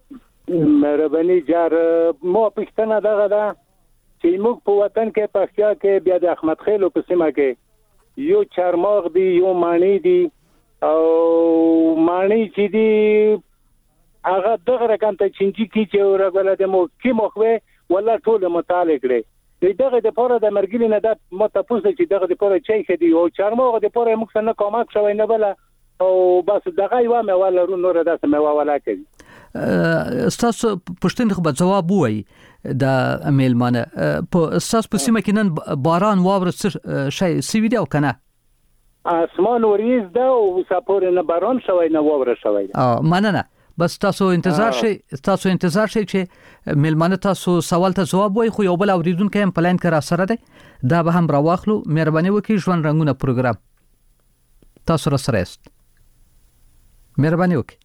جار مو پښتنه دغه ده چې موږ په وطن کې پښتیا کې بیا د احمد خیلو په سیمه کې یو چارماغ دی یو مانی دی او مانی چې دی هغه دغه رقم ته چنجي کی چې ورغله د مو کې مخوي ولا ټول مطالعه کړي دغه د پوره د مرګلی نه د متفوز چې دغه د پوره چي خدي او چارماغ د پوره موږ څنګه کومک شوی نه بل او بس دغه یو مې ولا رو نور د سموا ولا کوي. استاسو پښتون خو به جواب وای د میلمانه په استاس په سیمه کې نن باران واوره شي سی ویډیو کنه اسمان وریز ده او سپور نه باران شوی نه واوره شوی مننه بس تاسو انتظار شي چې میلمانه تاسو سوال ته جواب وای خو یو بل اوریدونکو هم پلان کرا سره ده دا به هم راواخلو. مهرباني وکړئ ژوند رنگونه پروګرام تاسو را سره است مهرباني وکړئ.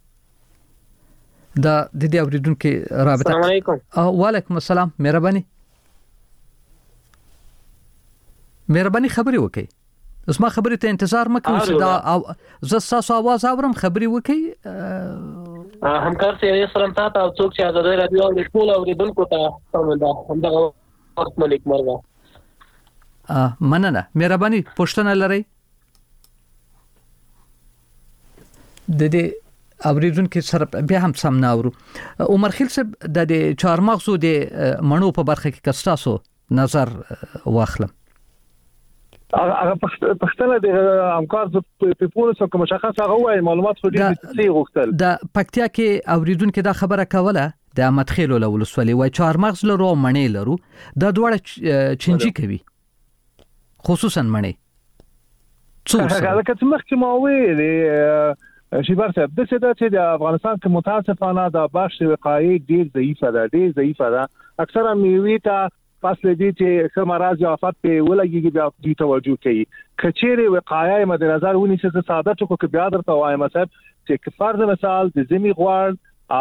دا د دې اوریدونکو رابطه. السلام علیکم. وعلیکم السلام. مهرباني خبري وکړئ. اسما خبري ته انتظار مکو چې دا ز تاسو आवाज اورم خبري وکړئ. همکار سره سلام تاسو او څوک چې د رادیو د ټول اوریدونکو ته همدغه وخت ملک مرغه مننه. مهرباني پښتنه لري د دې اوریدونکو سره بیا هم سم ناورو. عمر خیل صاحب د چهارمغزو د مڼو په برخه کې کستاسو نظر واخلم. هغه پښتنه د همکار په پولیسو کوم مشخص هغه وایي معلومات خو دې غوښتل. د پکتیا کې اوریدونکو دا خبره کوله د احمد خیل ولسوالۍ وای چهارمغز لرو مڼې لرو دا دواړه چنجي کوي خصوصا مڼې. هغه کته مخکې ما ویلې شي برسه د څه د افغانستان کې متاسفانه د بخش وقایع ډیر ضعیفه ده. اکثرا میوې ته فاصله دي چې کوم راز یا آفت په ولګي بیا د توجه کوي. کچېره وقایع مد نظر ونیسي چې ساده ټکو کې بیا درته وایم چې فرض مثال د زمي غوړ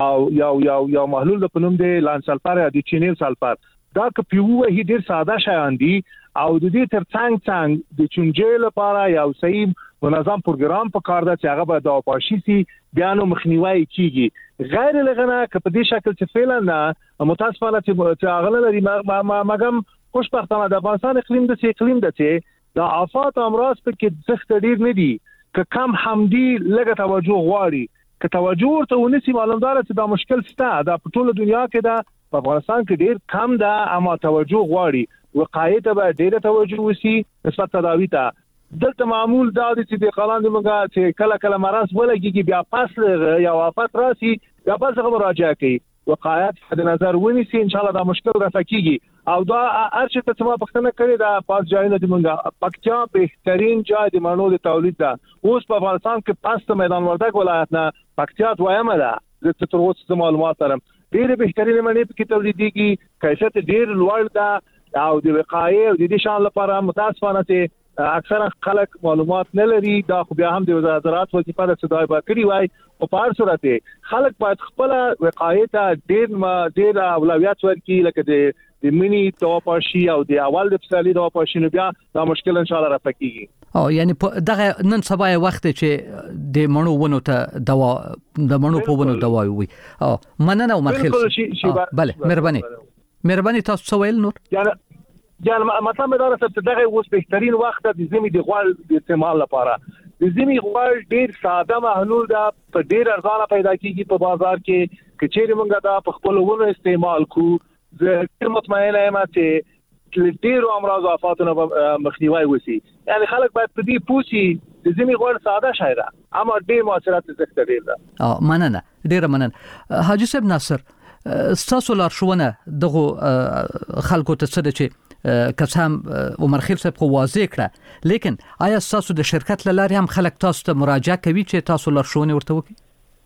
او یو محلول په نوم دی لانسلفر یا د چینل سلفر دا که پیوه هی ډیر ساده شایان دي او د دې ترڅنګ د چونجې لپاره یو صحیح منظم پروګرام په کار ده چې هغه به د پاشي سي بیانو مخنیوي کیږي. غیر لغنه که په دې شکل چې فعلا نه متاسفانه چې هغه لري مګم خوشبختانه د افغانستان اقلیم د د آفات امراض په کې سخت ډیر نه دي که کم حمدي لګه توجه غواړي که توجه ورته ونیسي معلومدار چې دا مشکل شته دا په ټوله دنیا کې دا په افغانستان کې ډیر کم ده اما توجه غواړي وقایع ته به ډیر توجه وسی نسبت تداوی ته. دلته معمول دا چې د قانون د موږ چې کله مرض ولګي بیا پاس یا وفات راسي بیا پاس مراجعه کوي وقایعات د نظر ونیسي ان شاء الله دا مشکل رفع کیږي او دا ارشد ته ما پښتنه کړی دا پاس ځایونه د موږ پکتیا بهترین ځای د مڼو د تولید ده. اوس په افغانستان کې پاس میدان وردګ ولایت نه پکتیا دویمه ده د تر اوسه معلومات سره ډېر بهترین مڼې په کې تولیدېږي کیفیت ډېر لوړ ده او د وقایع او د دې شان لپاره متاسفانه چې اکثره خلک معلومات نه لري دا خو بیا هم د وزارت زراعت وظیفه ده چې دا به کړی وای او په هر صورت خلک باید خپل وقایع ته ډېر اولویت ورکړي لکه د منی توپاشي او د اول د فصلي توپاشي نو بیا دا مشکل ان شاء الله رفع کیږي. او یعنی دغه نن سبا وخت چې د مڼو ونو ته دوا د مڼو په ونو دوا وي او مننه عمر خیل. بله مهرباني تاسو څه ویل نور يعني مطلب دا چې دغه اوس بهترین وخت د زمي د غوړ د استعمال لپاره د زمي غوړ ډیر ساده محلول ده په ډیر ارزانه پیدا کیږي په بازار کې کچېره مونږ دا په خپل ونه استعمال کو زه مطمئنه یم چې ډیر امراض او آفاتونه مخنیوي وسی. یعنی خلک باید په دې پوښي د زمي غوړ ساده شایره اما ډیر موثرات زیات ډیر ده. مننه ډیر مننه حاجی صاحب ناصر تاسو لارښوونه دغه خلکو ته څه چې کسام عمر خیل صاحب خو واضح کړه لیکن آیا تاسو د شرکت لاره هم خلک تاسو ته مراجعه کوي چې تاسو لارښوونه ورته وکړي؟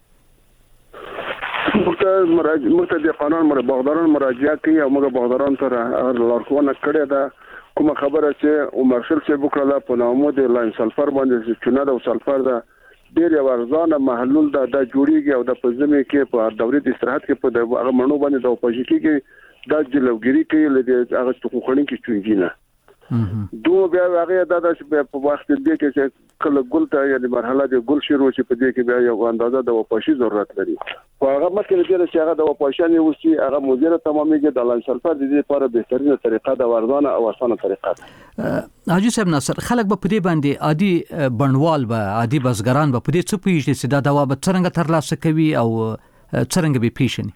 موږ د قانون باغداران مراجعه کوي او موږ باغداران ته لارښوونه کړې ده کوم خبره چې عمر خیل صاحب وکړه په نامو د لاین سلفر باندې چې چونه د سلفر ده ډېر ورزانه محلول ده د جوړیږي او د پزمه کې په دورې د استراحت کې په هغه مڼو باندې د پوجي کې دا جلوګری کوي لږ هغه څوخړین کې چونګینه دوه بیا هغه د په وخت دې کې چې کله ګل ته یعنی مرحله د ګل شروع شي په دې کې بیا یو اندازه د وپاشي ضرورت لري خو هغه مکه دې چې هغه د وپاشانه وسی هغه مدیره تمامېږي د لانسلفر د دې لپاره بهترینه طریقه د ورزانه او اسانه طریقه ده. حاجی صاحب ناصر خلک به په دې باندې عادي بڼوال به عادي بزګران به په دې څه پیښ چې دا دوا به څنګه ترلاسه کوي او څنګه به پیښني؟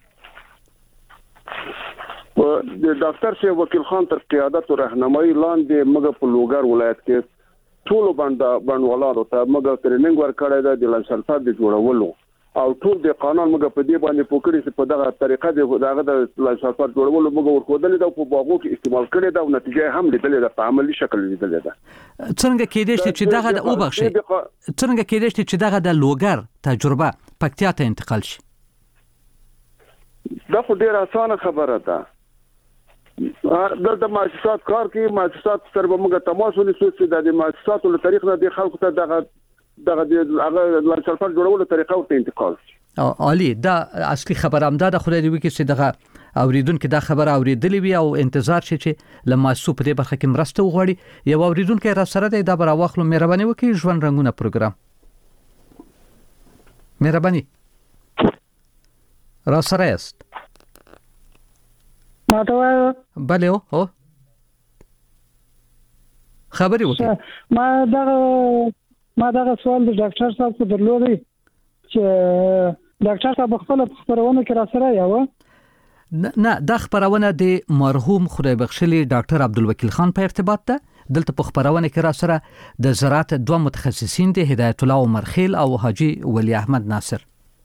د ډاکټر شیخ وکیل خان تر قیادت او راهنمایي لاندې موږ په لوګر ولایت کې ټول بڼوالانو ته موږ ټریننګ ورکړی دی د لانسلفر د جوړولو او ټول د قانون موږ په دې باندې پوکړی چې په دغه طریقه د لانسلفر جوړولو موږ ورکوډل دا په باغو کې استعمال کړی دا او نتیجه هم لیدلې ده په عملی شکل لیدلې ده. څنګه کېدای شي چې دغه د اوبخشي څنګه کېدای شي چې دغه د لوګر تجربه پکتیا ته انتقال شي؟ دا خو ډیره اسانه خبره ده. دلته مؤسسات کار کوي مؤسسات سره موږ تماس ونیسو چې د مؤسساتو له طریق نه د خلکو ته دغه هغه لانسلفر جوړولو طریقه ورته انتقال شي. عالی دا اصلي خبره هم ده خدای دې وکړي چې دغه اوریدونکو دا خبره اوریدلې وي او انتظار شي چې لماسو په دې برخه کې مرسته وغواړي. یو اوریدونکو را سره دی دا بر واخلو مهرباني وکړي ژوند رنگونه پروګرام مهرباني را سره است ماته بله او خبري وکړه. ما دغه سوال د ډاکټر صاحب ته درلودی چې ډاکټر صاحب خپل خبرونه کې را سره یو نه د خبرونه د مرحوم خدای بخښلي ډاکټر عبدالوکیل خان په ارتباط ده. دلته په خبرونه کې را سره د زراعت دوه متخصصین دي، هدایت الله عمر خیل او حاجی ولی احمد ناصر.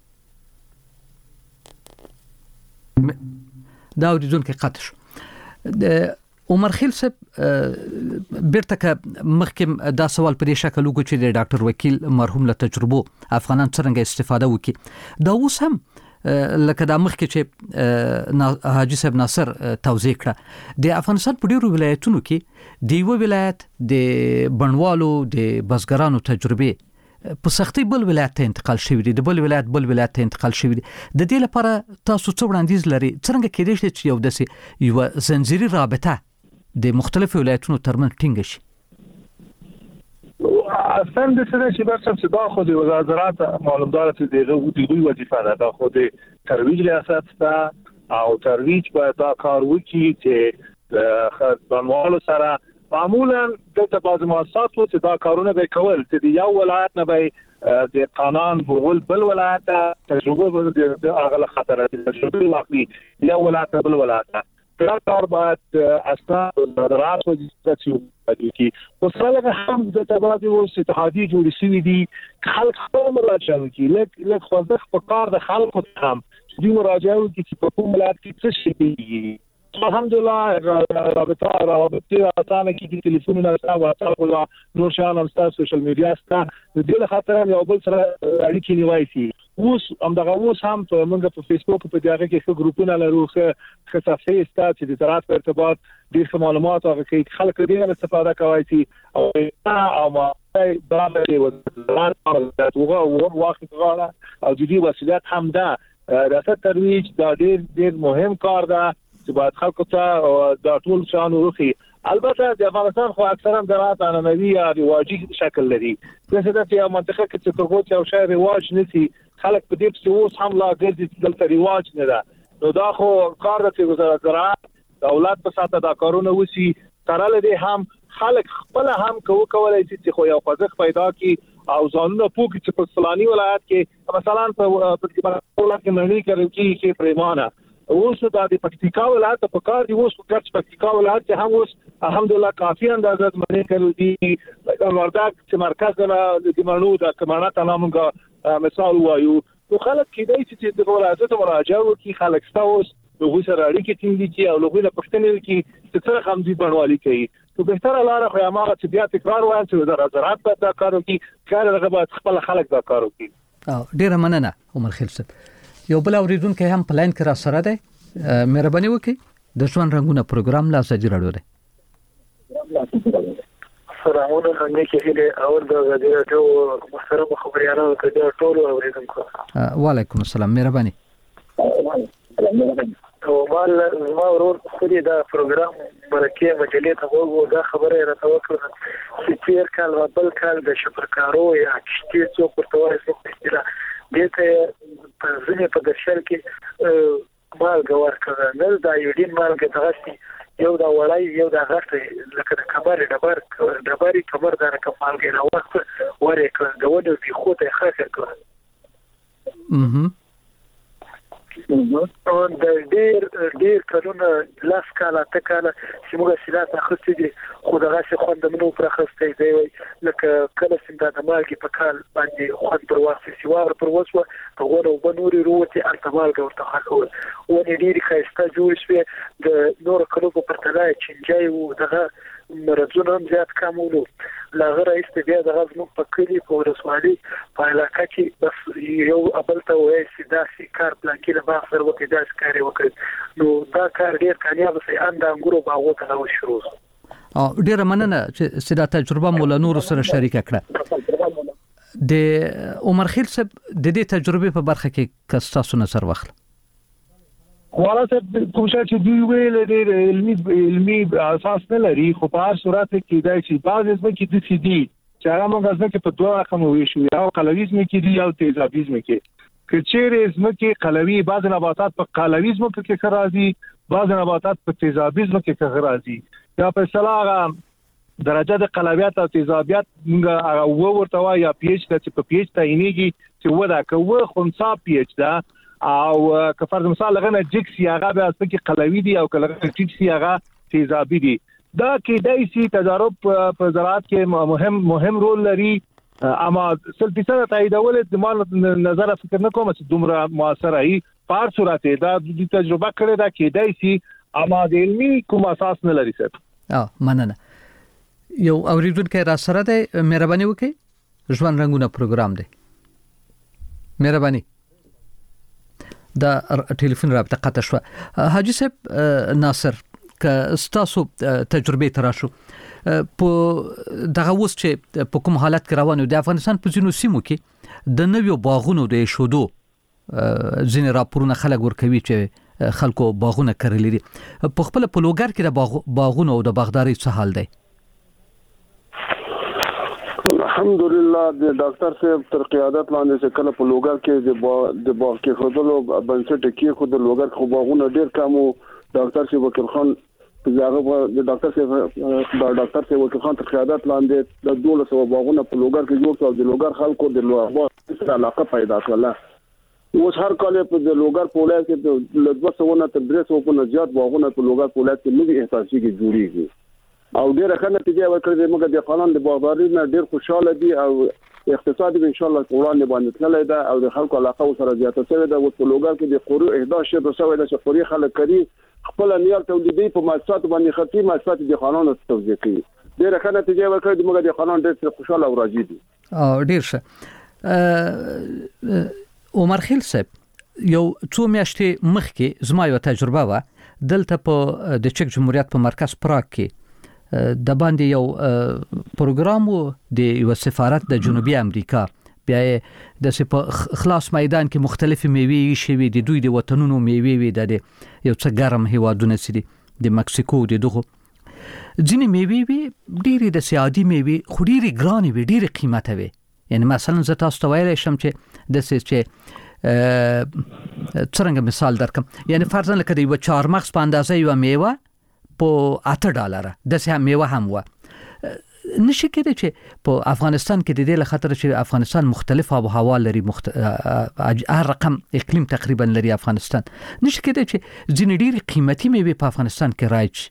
دا اوریدونکو قطع شو. عمر خیل صاحب بیرته ک مخکې دا سوال په دې شکل وکړي چې د ډاکټر وکیل مرحوم له تجربو افغانان څنګه استفاده وکړي. دا اوس هم لکه د مخکې چې حاجی صاحب ناصر توضیح کړه، د افغانستان په ډیرو ولایتونو کې د یو ولایت د بڼوالو د بزګرانو تجربه په سختي بل ولایت ته انتقال شوی دی، د بل ولایت ته انتقال شوی دی. د دې لپاره تاسو څه وړاندیز لري؟ څنګه کېدای شي چې یو داسې یو زنجیري رابطه د مختلفو ولایتونو ترمنځ ټینګ شي؟ اصلا د څه چې بس دا خو د وزارت زراعت معلومدار چې د دوی وظیفه ده، دا خو د ترویج ریاست ته او ترویج په دا کار وکړي چې خدماتو سره معمولا د بعض مؤسساتو چې دا کارونه به کول چې د یو ولایت نه به د قانون بول بل ولایت تجربه د اغله خطر تجربه واقعي یو ولایت بل ولایت دا کار باید اصلا زراعت وظیفه چې او سره هم د تبادل او اتحادیه جوړې شوې دي، خلک خپل مراجعه کوي، لکه خوځښت په کار د خلکو هم دې مراجعه کوي چې په کوم ولایت کې څه شي دي. الحمدلله رابطه اسانه کې ټلیفونونه او واتساپ او نور شان او سوشل میډیا سره د دې خاطر یو بل سره اړیکې نیوي شي. اوس هم په موږ په فیسبوک په دغه کې څو ګروپونه لرو چې صفحې ستاسو چې د زراعت په ارتباط ډېر معلومات او کې خلک دې استفاده کوي چې او ما دا به وزارت او واخد غاړه او د دې وسیلات هم ده ریاست ترویج دا ډېر مهم کار ده چې باید خلکو ته دا ټول شان ورخي. البته د افغانستان خو اکثرا زراعت عنعنوي یا رواجي شکل لري، څه د یو منطقه کې چې کوم یو شی رواج نسی خلک په دې څه اوس هم لا ګرځي دلته رواج نه ده. نو دا خو کار د وزارت زراعت دولت په ساته دا کارونه وسی تر لدې هم خلک خپل هم کولای شي چې خو یو خوځښت پیدا کی او ځانونه پوکي چې په فلاني ولایت کې مثلا په ولایت کې نړۍ کې پریمانه اوس د پکتیکا ولایت په کار دی، اوس په پکتیکا ولایت کې هم اوس الحمدلله کافي اندازه باندې کړو دي ورداک چې مرکز د منو د کمانات نامونګه مثال وایو. نو خلک کېدای چې د ولایت ته مراجعه وکړي، خلک ستاسو لغوي سره اړیکې ټینګ دي او لغوي له پښتنې کې چې څنګه هم دي بڼوالي کوي. نو بهتره لاره خو هغه چې بیا تکرار وایم چې وزارت زراعت په دا کار کوي، کار هغه باید خپل خلک دا کار کوي. ډیره مننه عمر خیل صاحب. یو بل اوریدونکو هم په لاین کې را سره دی، مهرباني وکړئ د ژوند رنگونه پروګرام لا سجی راډیو دی. سلامونه څنګه کې اور د غږ راډیو محترم خبريالانو ته ټول اوریدونکو وعلیکم السلام، مهرباني. او مال ما ورور خوري دا پروګرام برکه مجلې ته وګورو، دا خبره راته وکړه چې تیر کال او بل کال د شفرکارو یا کشتي څو پرتوای څو استلا دته په ځینې په درشل کې مالګه ورکړه، نه دا یوډین مالګه تغسي یو دا وړای یو دا غټه لکه د کمر ډبرې کمر دا رقم مالګه راوخت ورکړه د ودو په خوته خاصه کړه. او د ډیر کارونه لاس کاله تکاله چې موږ سلات اخستې دي خو دغه څه خوندمنو پر اخستې دی لکه کله چې د مالګي په کال باندې خوند پر واسه سیوار پر وسو په غوړو بنوري روتي ارتمالګ ورته خاکول او ډیر خاصه جوړ شوی د نور کلو په پرتلای چنجای وو دغه مرزونه زیات کمولو لاغه رئیس بیا د غزنو په کلی په ورسوالي په علاقه کې بس یو ابلته وای سیدا سی کار پلان کې له باخر وکړي دا کار وکړي. نو دا کار ډیر کامیاب سي اند انګورو باغو ته وشروع. او ډیر مننه چې سیدا تجربه مولا نور سره شریک کړه. د عمر خیل صاحب د دې تجربه په برخه کې کستاسو نظر واخله. خلاصه کوم چې دوی ویل د علمي اساس نه لري، خو په هر صورت کې دا چې بعض ځکه د سي دي چې هغه موږ ځکه په دوه رقم ویشو، یو قلویزم کې دی او تیزابیزم کې. کچېرې ځکه قلوي بعض نباتات په قلویزم کې راځي، بعض نباتات په تیزابیزم کې راځي. دا په اصطلاح درجه د قلویات او تیزابیت موږ هغه ورته وایي یا پی ایچ چې په پی ایچ تعینېږي چې ودا کوه خنثا پی ایچ دا او که فرض مثال لغنه جکس هغه به اصل کې قلوي دي او کله جکس هغه تیزابي دي دا کې دایسي تجارب په زراعت کې مهم رول لري اما سلفیسه تاییدول د مان نظر فکر نه کوم چې دومره موثر ای په صورت دا د تجربه کړی دا کې دایسي اما د علمي کوم اساس نه لري څه مننه یو اوریدونکو را سره ده مهرباني وکړئ ژوند رنگونه پروګرام دی مهرباني دا ټلیفون رابطه قطع شو حاجی صاحب ناصر که ستاسو تجربه تراشو په دغه وس چې په کوم حالت کې روانو د افغانستان په ځینو سیمو کې د نویو باغونو د شودو ځینې راپورونه خلک ورکوي چې خلکو باغونه کرلي دي په خپل په لوګر کې د باغونو او د باغداري څه حال دی الحمدلله د ډاکټر صاحب تر قیادت لاندې چې کله په لوګر کې د باغ کې خودلو بنسټ کې خود لوګر خو باغونه ډیر کم او ډاکټر صاحب وکیل خان زاغه د ډاکټر صاحب وکیل خان تر قیادت لاندې د 1200 باغونه په لوګر کې جوړ کړو د لوګر خلکو د لوګر سره علاقه پیدا کړه اوس هر کال په د لوګر په ولایت کې د 200 تر 300 په زیات باغونه په لوګر په ولایت کې نوي احساسي کې جوړیږي او ډیره ښه نتیجه ورکړې موږ د افغانان د باغداري نه ډیر خوشاله دي او اقتصادي ان شاء الله وړاندې باندې تللی ده او د خلکو علاقه سره زیاته شوې ده او په لوګر کې د قورو 11 شوې ده چې قوري خلک کوي خپل نیال تولیدي په مؤسسات باندې خطي مؤسسات د قانون توزیع کوي ډیره ښه نتیجه ورکړې موږ د قانون ډیر خوشاله او راضي دي ډیر ښه عمر خیل صاحب یو څو میاشتې مخکې زما یو تجربه و دلته په د چک جمهوریت په مرکز پراګ کې د باندې یو پروګرام د یو سفارت د جنوبي امریکا بیا د خلاص میدان کې مختلفي میوې شوي د دوی د وطنونو میوې وي د یو څه ګرم هیوادونه سي د مکسیکو د دغه ځینې میوې وي ډېری د سیادي میوې خو ډېری ګرانې وي ډېری قیمته وي یعنی مثلا زه تاسو ته ویلی شم چې د چې څنګه مثال درکم یعنی فرضاً لکه د یو چهارمغز په اندازه یو میوه په $8 د سه میوه هم و نشي کېدای چې په افغانستان کې د دې له خاطر چې افغانستان مختلف آب و هوا لري هر رقم اقلیم تقریبا لري افغانستان نشي کېدای چې ځینې ډېرې قیمتي میوې په افغانستان کې رایج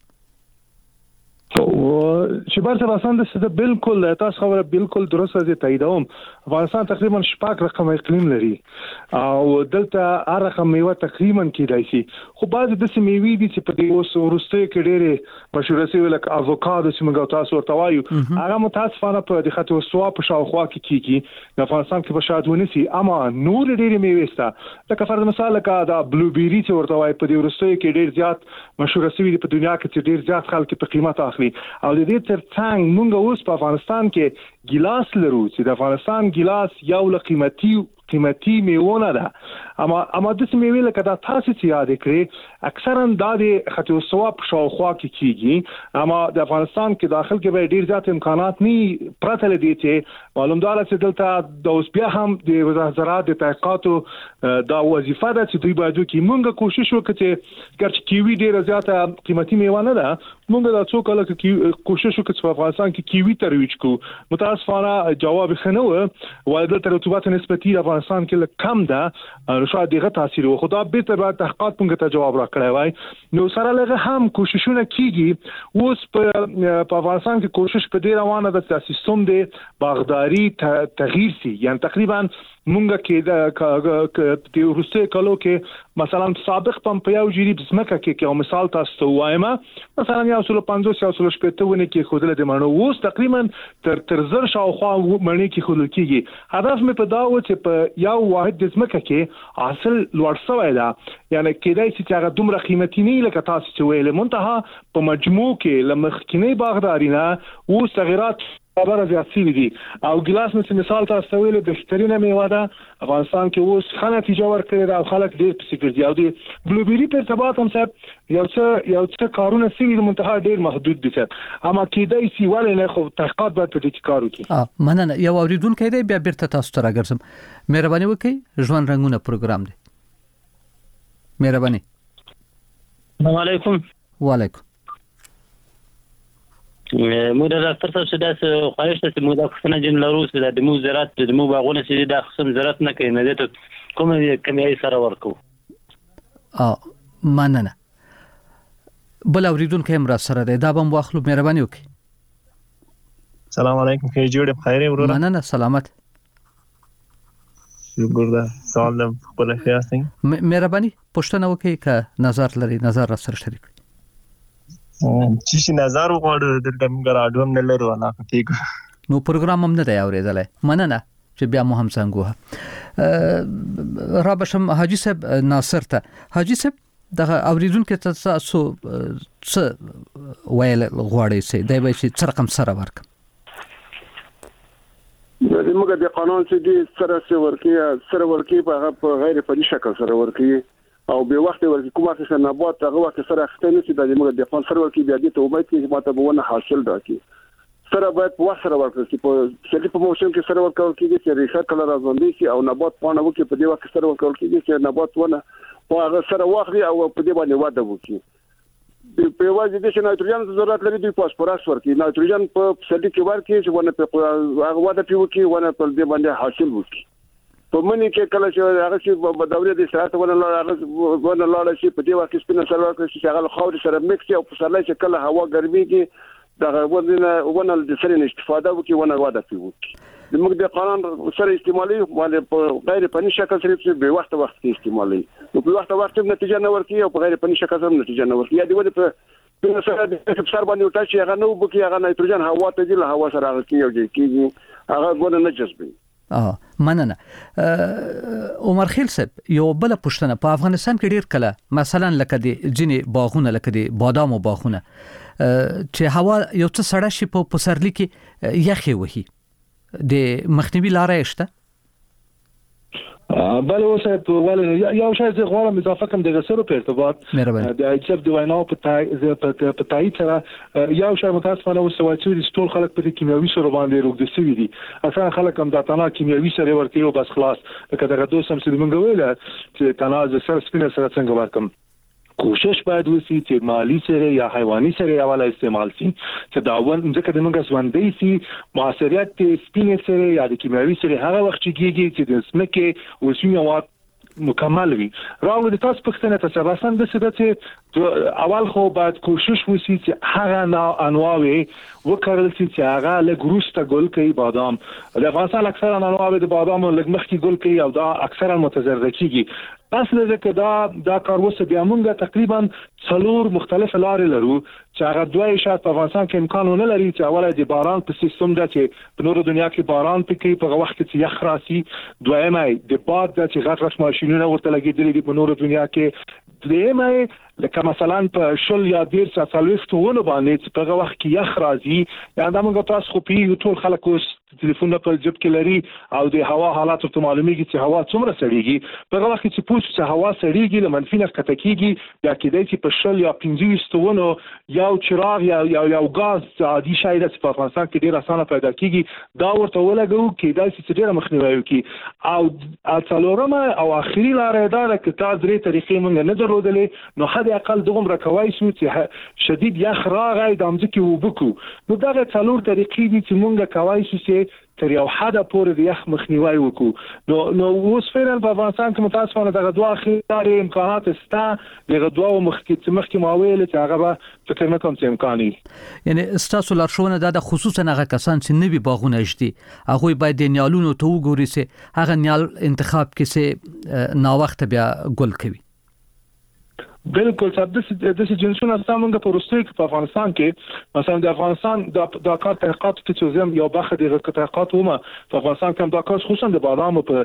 چې بار څه آسان ده بالکل تاسو خبره بالکل درسته دي تاییدوم افغانستان تقریبا 6 رقم اقلیم لري او دلته هر رقم میوه تقریبا کېدای شي خو بعض د میوې دي چې په دې اوس ورسته کې ډېرې مشهور شي لکه افوکادو چې موږ تاسو ورته وایو هغه متاسفانه په د خط وسوا په شاوخوا کې کیږي د افغانستان کې په شاده ونسي اما نور ډېرې میوې سته لکه فرض مثال لکه دا بلو بیری چې ورته وایي په دې ورسته کې ډېر زیات مشهور شي په دنیا کې چې ډېر زیات خلک په قیمت اخلي او د دې ترڅنګ موږ اوس په افغانستان کې ګیلاس لرو چې د افغانستان ګیلاس یو له قیمتي میوونه ده اما د میوې لکه دا تاسو چې یاد کړئ اکثرا د خط وسوا په شاوخوا کې کیږي اما د افغانستان کې داخل کې به ډیر زیات امکانات نه پرته لدی چې معلومدار چې دلته د اوس بیا هم د وزارت زراعت د تحقیقاتو دا وظیفه ده چې دوی باید کې موږ کوشش وکړو چې ګرچې کیوي ډیر زیات قیمتي میوه نه ده موږ دا څو کله کې کوشش وکړو چې په افغانستان کې کیوي ترویج کو متاسفانه جواب خنه و ولادت رطوبت نسبتي افغانستان کې کم ده شاید دغه تاثیر و خدا به تر تحقیقات موږ ته جواب راکړی وای نو سره لږه هم کوششونه کیږي اوس په افغانستان کې کوشش په دې روانه ده چې سیستم د باغداري تغییر سي یعنی تقریبا مونږ کې د روسي کلو کې مثلا سابق په یو جریب زمکه کې یو مثال تاسو وایم مثلا یو 150 یا 170 ونه کې خودله د مانو اوس تقریبا تر زر شاوخوا مړنی کې خودل کېږي هدف مې په دا و چې په یو واحد د زمکه کې حاصل لوړ شوی دا یعنی کېدای چې هغه دومره قیمتي نه لکه تاسو چې ویل منتها په مجموع کې لمخکینی باغداري نه او تغیرات خبره زیاتې دي او ګلاس مثال تاسو ویل بهترینه میوه ده افغانستان کې اوس ښه نتیجه ورکړي دا خلک ډېر پسې دي او د بلوبيري په ارتباط هم صاحب یو څه کارونه سوي د منتها ډېر محدود دي اما کېدای شي ولې نه خو تحقیقات باید په دې کار وکړي مننه یو اوریدونکو دی بیا بیرته تاسو ته راګرځم مهرباني وکړئ ژوند رنگونه پروګرام دی مهرباني السلام علیکم وعلیکم موږ د ډاکټر صاحب څخه د خواهش ته موږ د خصنه جن لرو چې د مو زراعت د مو باغونه چې د خصم زراعت نه کوي نه ته کوم کمیایي سره ورکو مننه. بل اوریدونکو هم را سره دی، دا به واخلو، مهرباني وکړئ. سلام علیکم، خیر جوړ بخیر ورور. مننه، سلامت. شکر ده. سوال د خپل خیال څنګه؟ مهرباني پوښتنه وکړئ که نظر لري، نظر را سره شریک کړئ. چې نظر وغواړو دلته موږ راډیو نه لرو علاقه کېږو نو پروګرام هم نه دی اورېدلی. مننه چې بیا مو هم څنګه را بشم حاجی صاحب ناصر ته. حاجی صاحب دغه اوریدونکو ته تاسو څه ویل غواړئ چې دای به چې څه رقم سره ورکم؟ موږ د قانون چې د سره ورکی په غیر فني شکل سره ورکی او به وخت ورکی کومه څه نبات هغه وخت سره اخته نه چې د موږ د قانون سره ورکی بیا د توبه کې ماته بونه حاصل راکې سره باید په وخت سره ورکړي چې په شدي په موسم کې سره ورکول کېږي چې ریښه کله راځوندي شي او نبات پانه وکړي په دې وخت سره ورکول کېږي چې نبات ونه په هغه سره واخلي او په دې باندې واده وکړي. په واجب دي چې نایتروجن ضرورت لري د فاسفورس ورکړي، نایتروجن په شدي کې ورکړي چې ونه په هغه واده پیوکي ونه په دې باندې حاصل وکړي. په منی کې کله چې هغه چې په دورې د ساعت ونه لاړ شي په دې وخت کې سپینه سره ورکړي چې هغه خاور سره مکس او په سره چې کله هوا ګرميږي دا ونه د سره استفاده وکړي ونه واده پیوکي. موږ د قانون سره استعمالي باندې په غیر فني شکل سره به وخت کې استعمالي نو په وخت نتیجه نه ورکړي او په غیر فني شکل سره نتیجه نه ورکړي. یا دی ونه په سره د سر باندې وټاچي هغه نو بکی هغه نایتروجن هوا ته دی له هوا سره هغه کیږي هغه ونه نه جذبي. مننه. عمر خیل صاحب یو بل پښتنه په افغانستان کې ډیر کله مثلا لکه د جنې باغونه لکه د بادامو باغونه چې هوا یو څه سړه شي په پسرلی کې یخي وهي د مخنیوي لارې شته؟ بله اوسه یو شای زه غواړم اضافه کوم د غسرو په ارتباط د ایچف د ویناو په تایید سره یو شای متاسفانه وسوي چې ټول خلک په کیمیاوي سره باندې روغ دي دي اصلا خلک هم د تنا کیمیاوي سره ورته او بس خلاص لکه دغه دوسم چې موږ ویل چې تنا ز سر سپینه سره څنګه ورکم کوشش باید وسی چې مالی سره یا حیواني سره اوله استعمال شي چې دا ځکه د موږ ژوندۍ سي معاصریت سپینه سره یا د کیمیاوي سره هغه وخت کېږي چې د سمکه وسوي مواد مکمل وي. راو د تاسو پښتنه ته سباسن د څه چې اول خو باید کوشش وسی چې هغه انواع وکړل چې هغه له ګروسته ګل کوي بادام د افغانستان اکثره انواع د بادام له مخکې ګل کوي او دا اکثرا متضرر کیږي. اصل ځکه دا کار وسه بیا موږ تقریبا 4 مختلف لارې لرو چې هغه دوی شاید په افغانستان کې امکان نه لري چې اوله د باران په سیستم دا چې په نورو دنیا کې باران پکې په وخت کې یخ راسي، دویمه د باد د چې غټ ماشينونه ورته لګېدلې دي په نورو دنیا کې، دیمه لکه مثلا په شل یا ډیر ساتلوستونه باندې چې په وخت کې یخ راځي یا دا موږ تاسو خو په ټول خلک اوس ټلیفون په جیب کې لري او د هوا حالات ته معلومیږي چې هوا څومره سړیږي په وخت کې چې پوښتنه چې هوا سړیږي لمنفي نه کتکیږي یا کېدای چې په شل یا 15 یو چراغ یا غاز عادي شای د په افغانستان کې ډیر اسانه پیدا کیږي دا ورته ولګو کېدای چې ډیر مخنیوي وکړي او څلورمه او اخیری لاره دا ده چې تاسو درې طریقې موږ نه درلودلې نو حد اقل دغه راکوي چې شدید یخ راغی د امځکه وبکو نو دا څلور طریقې دي چې موږ کوي چې تر یو حد پورې د یخ مخنیوي وکړو. نو اوس فعلا په افغانستان کې متاسفانه دغه دوه اخیری امکانات شته دغه دوه مخکې ماویل چې هغه به فکر نه کوم چې امکاني یعنی استاسو لارښوونه د خصوصا هغه کسان چې نوی باغونه شتي هغه باید د نیالونو ته وګوري چې هغه نیال انتخاب کې چې نا وخت بیا ګل کوي. بالکل صاحب د جنسونو ستاسو په روسي کې په افغانستان کې مثلا د افغانستان د کار تحقیقات کې چې یو برخه د تحقیقات ومه په افغانستان کې د کار خصوصا د بادامو په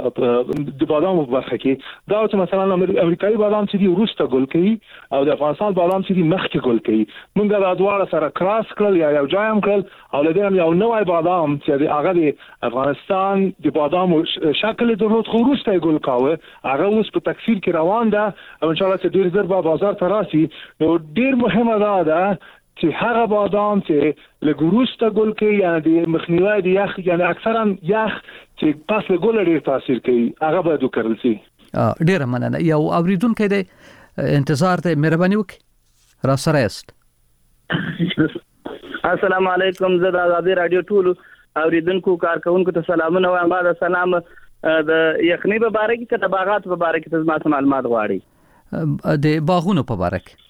برخه کې دا چې مثلا امریکایي بادام چې دی روسته ګل کوي او د افغانستان بادام چې دی مخکې ګل کوي موږ دا دواړه سره کراس کړل یا یو ځای هم کړل او لدې یو نوې بادام چې هغه د افغانستان د بادامو شکل درلود خو روسته ګل کاوه هغه اوس په تکثیر کې روان ده او ان شاء الله ډیر زر به بازار ته راسي. نو ډیر مهمه ده چې هغه بادام چې لګروسته ګل کوي یا د مخنیوي د یخ یعنی اکثرا یخ چې پاس له ګل ډیر تاثیر کوي هغه به وکړل شي. ډیر مننه. یو اوریدونکو د انتظار ته مهرباني وکړئ را سره است. السلام علیکم. زه د آزادي رادیو ټول اوریدونکو کارکونکو ته سلامونه وایم. بعد سلام د یخنی په باره کې کته باغات په باره کې تاسو ما معلومات غواړي. د باغونو په باره کې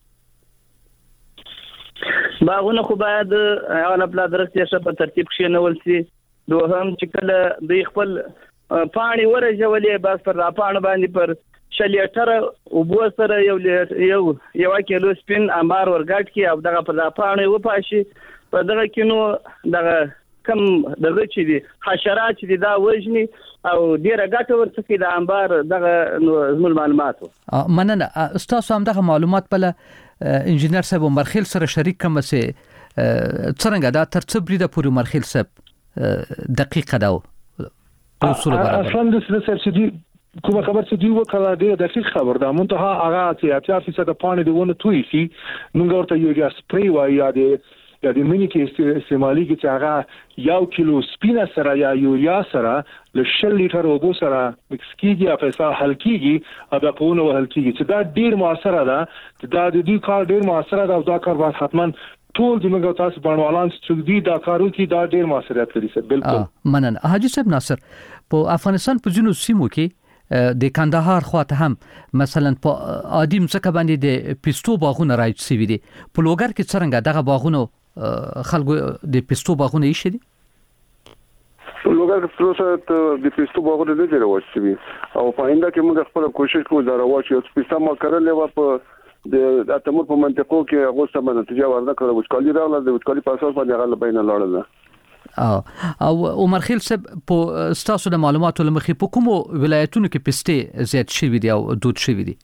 باغونه خو باید اول خپل درسته شپ په ترتیب کې نه ولسي. دوهم چې کله د خپل پانی ورجولې بس پر راپان باندې پر شلیټر او بو سره یو کیلو سپین امبار ورګټ کی او دغه پر راپان و پاشي په دغه کینو دغه کم دغه چې دي حشرات چې دا وژني او ډیره ګټه ورڅخه د امبار دغه زموږ معلوماتو. مننه. استاد هم دغه معلومات په انجینر صاحب مرخیل سره شریک کوم سه څنګه دا ترتیب لري د پوری مرخیل صاحب دقیقه دا اصول برابر. اصلا د سرسدي کومه خبر چې دی وکړه ډیره دقیق خبر ده. منتها هغه چې 80% پانی دیونه توي شي موږ ورته یو سپری وایي یا د منی کې استعمالي کې چې هغه 1 کیلو سپینه سره یا یوریا سره ل 10 لیټر اوبو سره مکس کیږي او په حل کیږي او په ونه وهل کیږي چې دا ډیر موثره ده. دا د دې کار ډیر موثره ده او دا کار باید حتما ټول د موږ تاسو بڼوالان چې دې دا کارو کې دا ډیر موثریت لري. بالکل مننه. حاجی صاحب ناصر په افغانستان په جنوب سیمو کې د کندهار خواته هم مثلا په عادي مڅکه باندې د پیستو باغونه راځي سوي دي. په لوګر کې څنګه دغه باغونه خلکو د پیستو باغونه یې شدي؟ لوګر کې پروسه د پیستو باغونه نه جوړوي او په انده کې موږ خپل کوشش کوو دا راوچي او پیستا ما کړلې و په د اتمور په منطقو کې غوښته باندې نتیجه ورنه کړو. وچکالي راغله د وچکالي په اساس باندې غل بین لاړل. او عمر خیل صاحب په ستاسو د معلوماتو لمخې په کومو ولایتونو کې پستې زیات شوي دي او دود شوي دي؟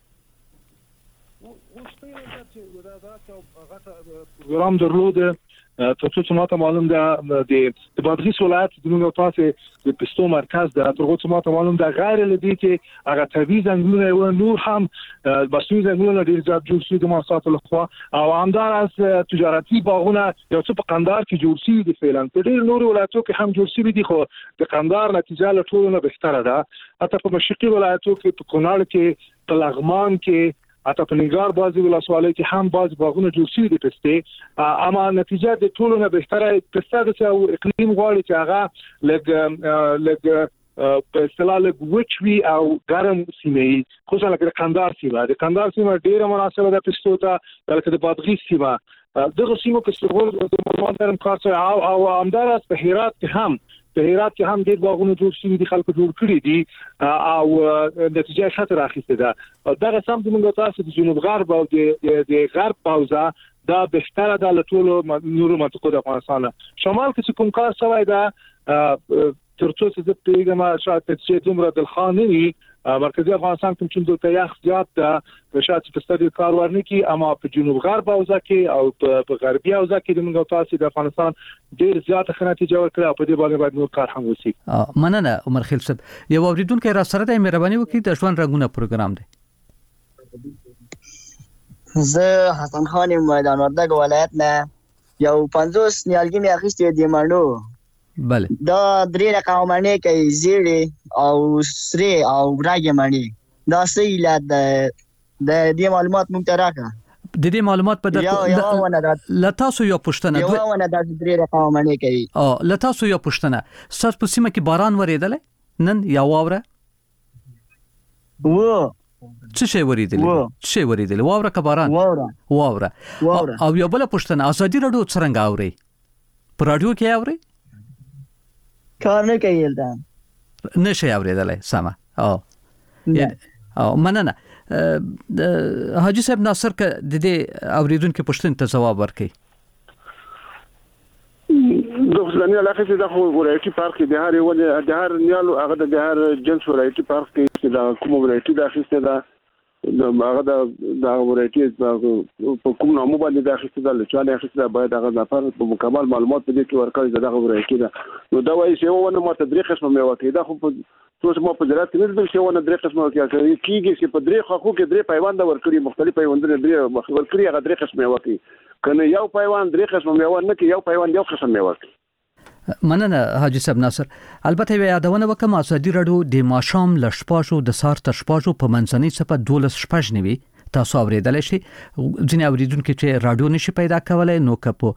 پروګرام درلوده تاسو چې ماته معلوم ده د بادغیس ولایت د موږ تاسو د پستو مرکز ده. ترغه چې ماته معلوم ده غیر لدی چې هغه طبي ځنګلونه او نور هم بسوي ځنګلونه ډیر زیات جوړ شوي د مؤسساتو لخوا او همدار از تجارتي باغونه یو څه په قندهار کې جوړ شوي دي. فعلا په ډیر نور ولایتو کې هم جوړ شوي دي خو د قندهار نتیجه له ټولو نه بهتره ده. حتی په مشرقي ولایتو کې په کونړ کې په لغمان کې اته په نګار بازي ولسوالۍ کې هم باز باغونه جوړ شوي دي پسته اما نتیجه د ټولو نه بهتره پسته د اقلیم غواړي چې هغه لګ په اصطلاح لګ وچوي او ګرم سیمه خصوصا لکه قندهار سیمه د قندهار سیمه ډیره مناسبه ده پستو ته لکه د بادغیس سیمه دغه سیمه کې څنګه د مونږ کار څه او همدارس په هرات کې هم ډېر باغونه جوړ شوي دي خلکو جوړ کړي دي او نتیجه خطر اخیسته ده. دغه سم د موږ تاسو د جنوب غرب او د غرب پاوزه دا بهتره ده له ټولو نورو منطقو د افغانستان. شمال کې کوم کار شوی ده ترڅو چې د پیغام شاته چې دومره د خانوي مرکزی افغانستان کوم چې د تیاخ زیات ده شاته په ستړي کار ورنه کې اما په جنوب غرب اوزه کې او په غربي اوزه کې د موږ تاسو د افغانستان ډیر زیات نتیجه ورکړه او په دې باندې باید نور کار هم وشي. مننه عمر خیل صاحب. یو اوریدونکو را سره د مهرباني وکړئ د ژوند رنگونه پروګرام دی. زه حسن خان میدان وردګ ولایت نه یو 50 نیالګي می اخیستې دي مانو. بله دا درې رقم معنی کوي زیړې او سری او راګي معنی دا صحیح لاد د دې معلومات مونږ ته راکړه. د دې معلومات په درته لتاسو یو پښتنه یو ونه د درې رقم معنی کوي لتاسو یو پښتنه سر په سیمه کې باران ورېدل نن یا واوره څه شي ورېدل واوره که باران واوره او یو بل پښتنه ازادي رادیو څنګه اوري په رادیو کې اوري کار نه کوي دلته نشي اوریدلای سم او مننه. حاجی صاحب ناصر ک د دې اوریدونکو پښتنه ته جواب ورکړي. د ځلنی علاقه چې د ورایټي پارک د هر یو د هر نیالو هغه د هر جنس ورایټي پارک کې د کوم ورایټي د اخیسته ده هغه د ورایټي په کوم نامو باندې د اخیسته ده لچانه اخیسته باید هغه د پر په مکمل معلومات په دې کې ورکړي دغه ورایټي ده نو دا وایي چې ونه ما تدریخ قسمه مې وکړي دا خو څه ما په زراعت کې نه چې ونه درې قسمه کېږي چې په درې خو کې درې پیوند ورکړي مختلف پیوندونه درې ورکړي هغه درې قسمه وکړي کنه یو پیوند درې قسمه مې ونه کې یو پیوند یو قسم مې وکړي. مننه حاجی صاحب ناصر. البته یادونه وکم ازادي رادیو د ماشام لشپاشو د سار تر شپاشو په منځنۍ صفه 12 شپږ نیوي تاسو اوریدل شي ځینې اوریدونکو چې رادیو نشي پیدا کولای نو کپو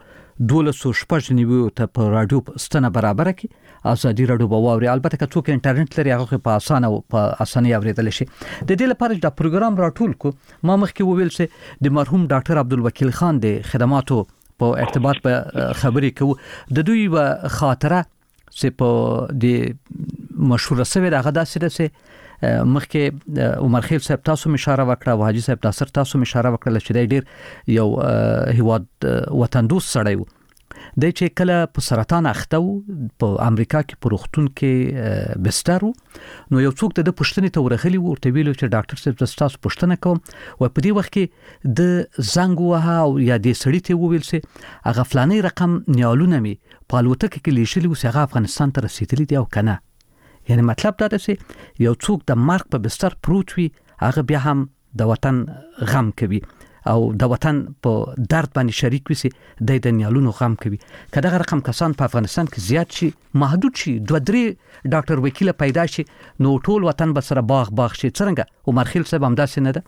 1290 ته په رادیو ستنه برابر کی ازادي رادیو بواوري البته که څوک انټرنیټ لري هغه په اسانه او په اسانۍ اوریدل شي د دې لپاره د پروګرام راټول کو ما مخکې وویل چې د مرحوم ډاکټر عبدالوکیل خان د خدماتو په ارتباط په خبرې کوو د دوی و خاطره چې په د مشهور سوي دغه داسې ده چې مخکې عمر خیل صاحب تاسو اشاره وکړه او حاجی صاحب ناصر تاسو اشاره وکړه چې ډېر یو هیواد وطن دوست سړی و د چې کله په سرطان اخته په امریکا کې په روغتون کې بستر نو یو څوک د پښتنې ته ورغلی ورته ویلو چې ډاکټر صاحب تاسو پښتنه کوم او په دې وخت کې د زنګ وها او یا د سړی ته وویل چې هغه فلاني رقم نیالونه می په الوتکه کې لیشلی او هغه افغانستان ته رسیدلی دی او کنه یعنی مطلب دا دی چې یو څوک د مرګ په بستر پروت وي هغه بیا هم د وطن غم کوي او د وطن په درد باندې شریک وي د نیالونو غم کوي کله رقم کسان په افغانستان کې زیات شي محدود شي 2-3 ډاکټر وکیل پیدا شي نو ټول وطن به سره باغ شي څنګه عمر خیل صاحب هم داسې نه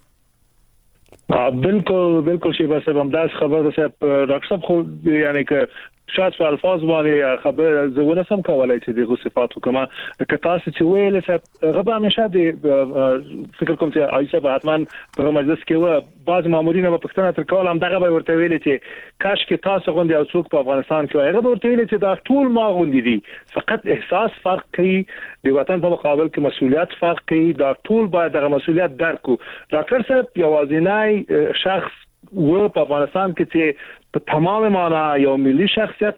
ده بالکل شي بس هم داس خبر ده ډاکټر صاحب خو یعنی که شاید په الفاظ باندې خبر زونه سم کولای چې دغه صفاتو کما که تاسو چې ویل چې غبا همیشه د فکر کوم چې ایسه به حتما په مجلس کې و بعض مامورین په پښتنه تر کول هم دغه به ورته ویل چې کاش کې تاسو غوندي او څوک په افغانستان کې هغه ورته ویل چې دا ټول ما غوندي دي فقط احساس فرق کوي د وطن په مقابل کې مسؤلیت فرق کوي دا ټول باید دغه مسؤلیت درک کو ډاکټر صاحب یوازینی شخص و په افغانستان کې چې په تمام معنا یو ملي شخصیت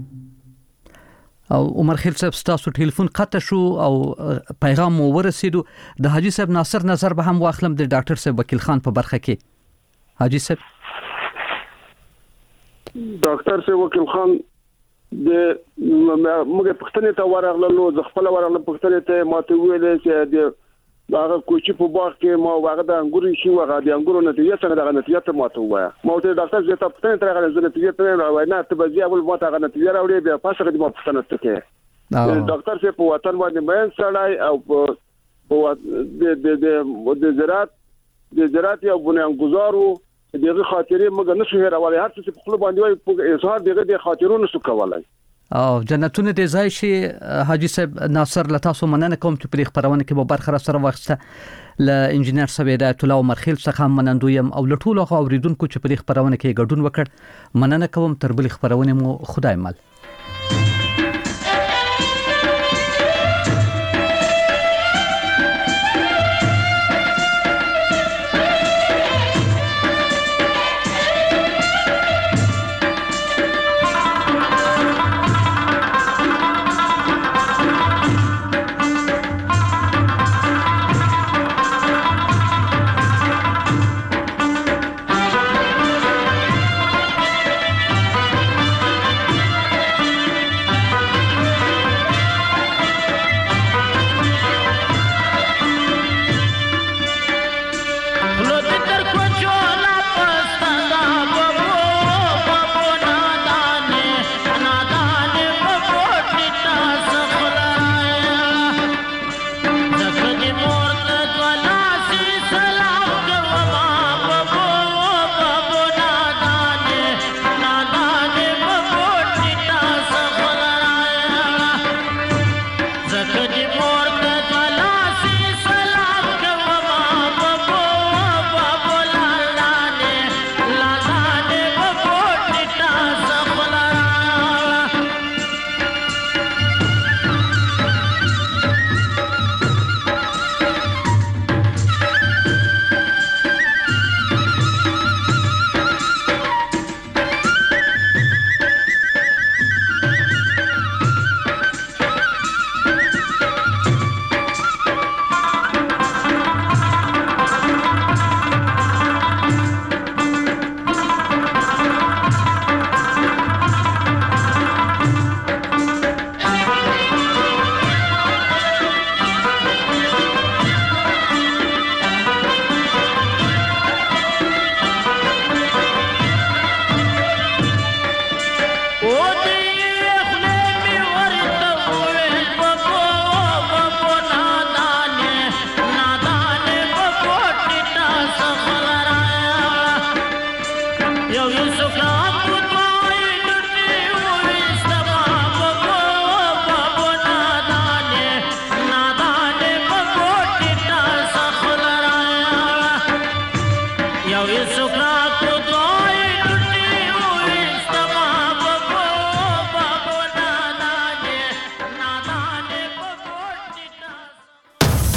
پاتې او عمر خیل صاحب تاسو ټلیفون قطع شو او پیغام مو ورسېدو د حاجی صاحب ناصر نظر به هم واخلم د ډاکټر صاحب وکیل خان په برخه کې حاجی صاحب ډاکټر صاحب وکیل خان د موږ پښتنې ته ورغلو ځ خپل ورغلو پښتنې ته ماته ویلې چې د هغه کوچی په باغ کې ما هغه د انګورو شي هغه د انګورو نتیجه څنګه دغه نتیجه ته ماته وایي ما ته ډاکټر زه ته پښتنې ته راغلی نتیجه ته راوړی نه ته به اول ما ته هغه نتیجه راوړي بیا پاسه د ما پښتنه ته ډاکټر صاحب په وطن باندې مې سړای او د زراعت یو بنیانګذارو دغه خاطرې موږ نه شو هېرولای هر څه په خپل باندې وایي اظهار دغه خاطرونو شو کولای او جنتونه د ځای شي حاجی صاحب ناصر لتاسو مننه کوم چې په خبرونه کې به برخه سره واخسته ل انجنیر صاحب هدایت الله عمر خیل څخه منندویم او لټول اوریدونکو چې په خبرونه کې ګډون وکړ مننه کوم تر بل خبرونه مو خدای مل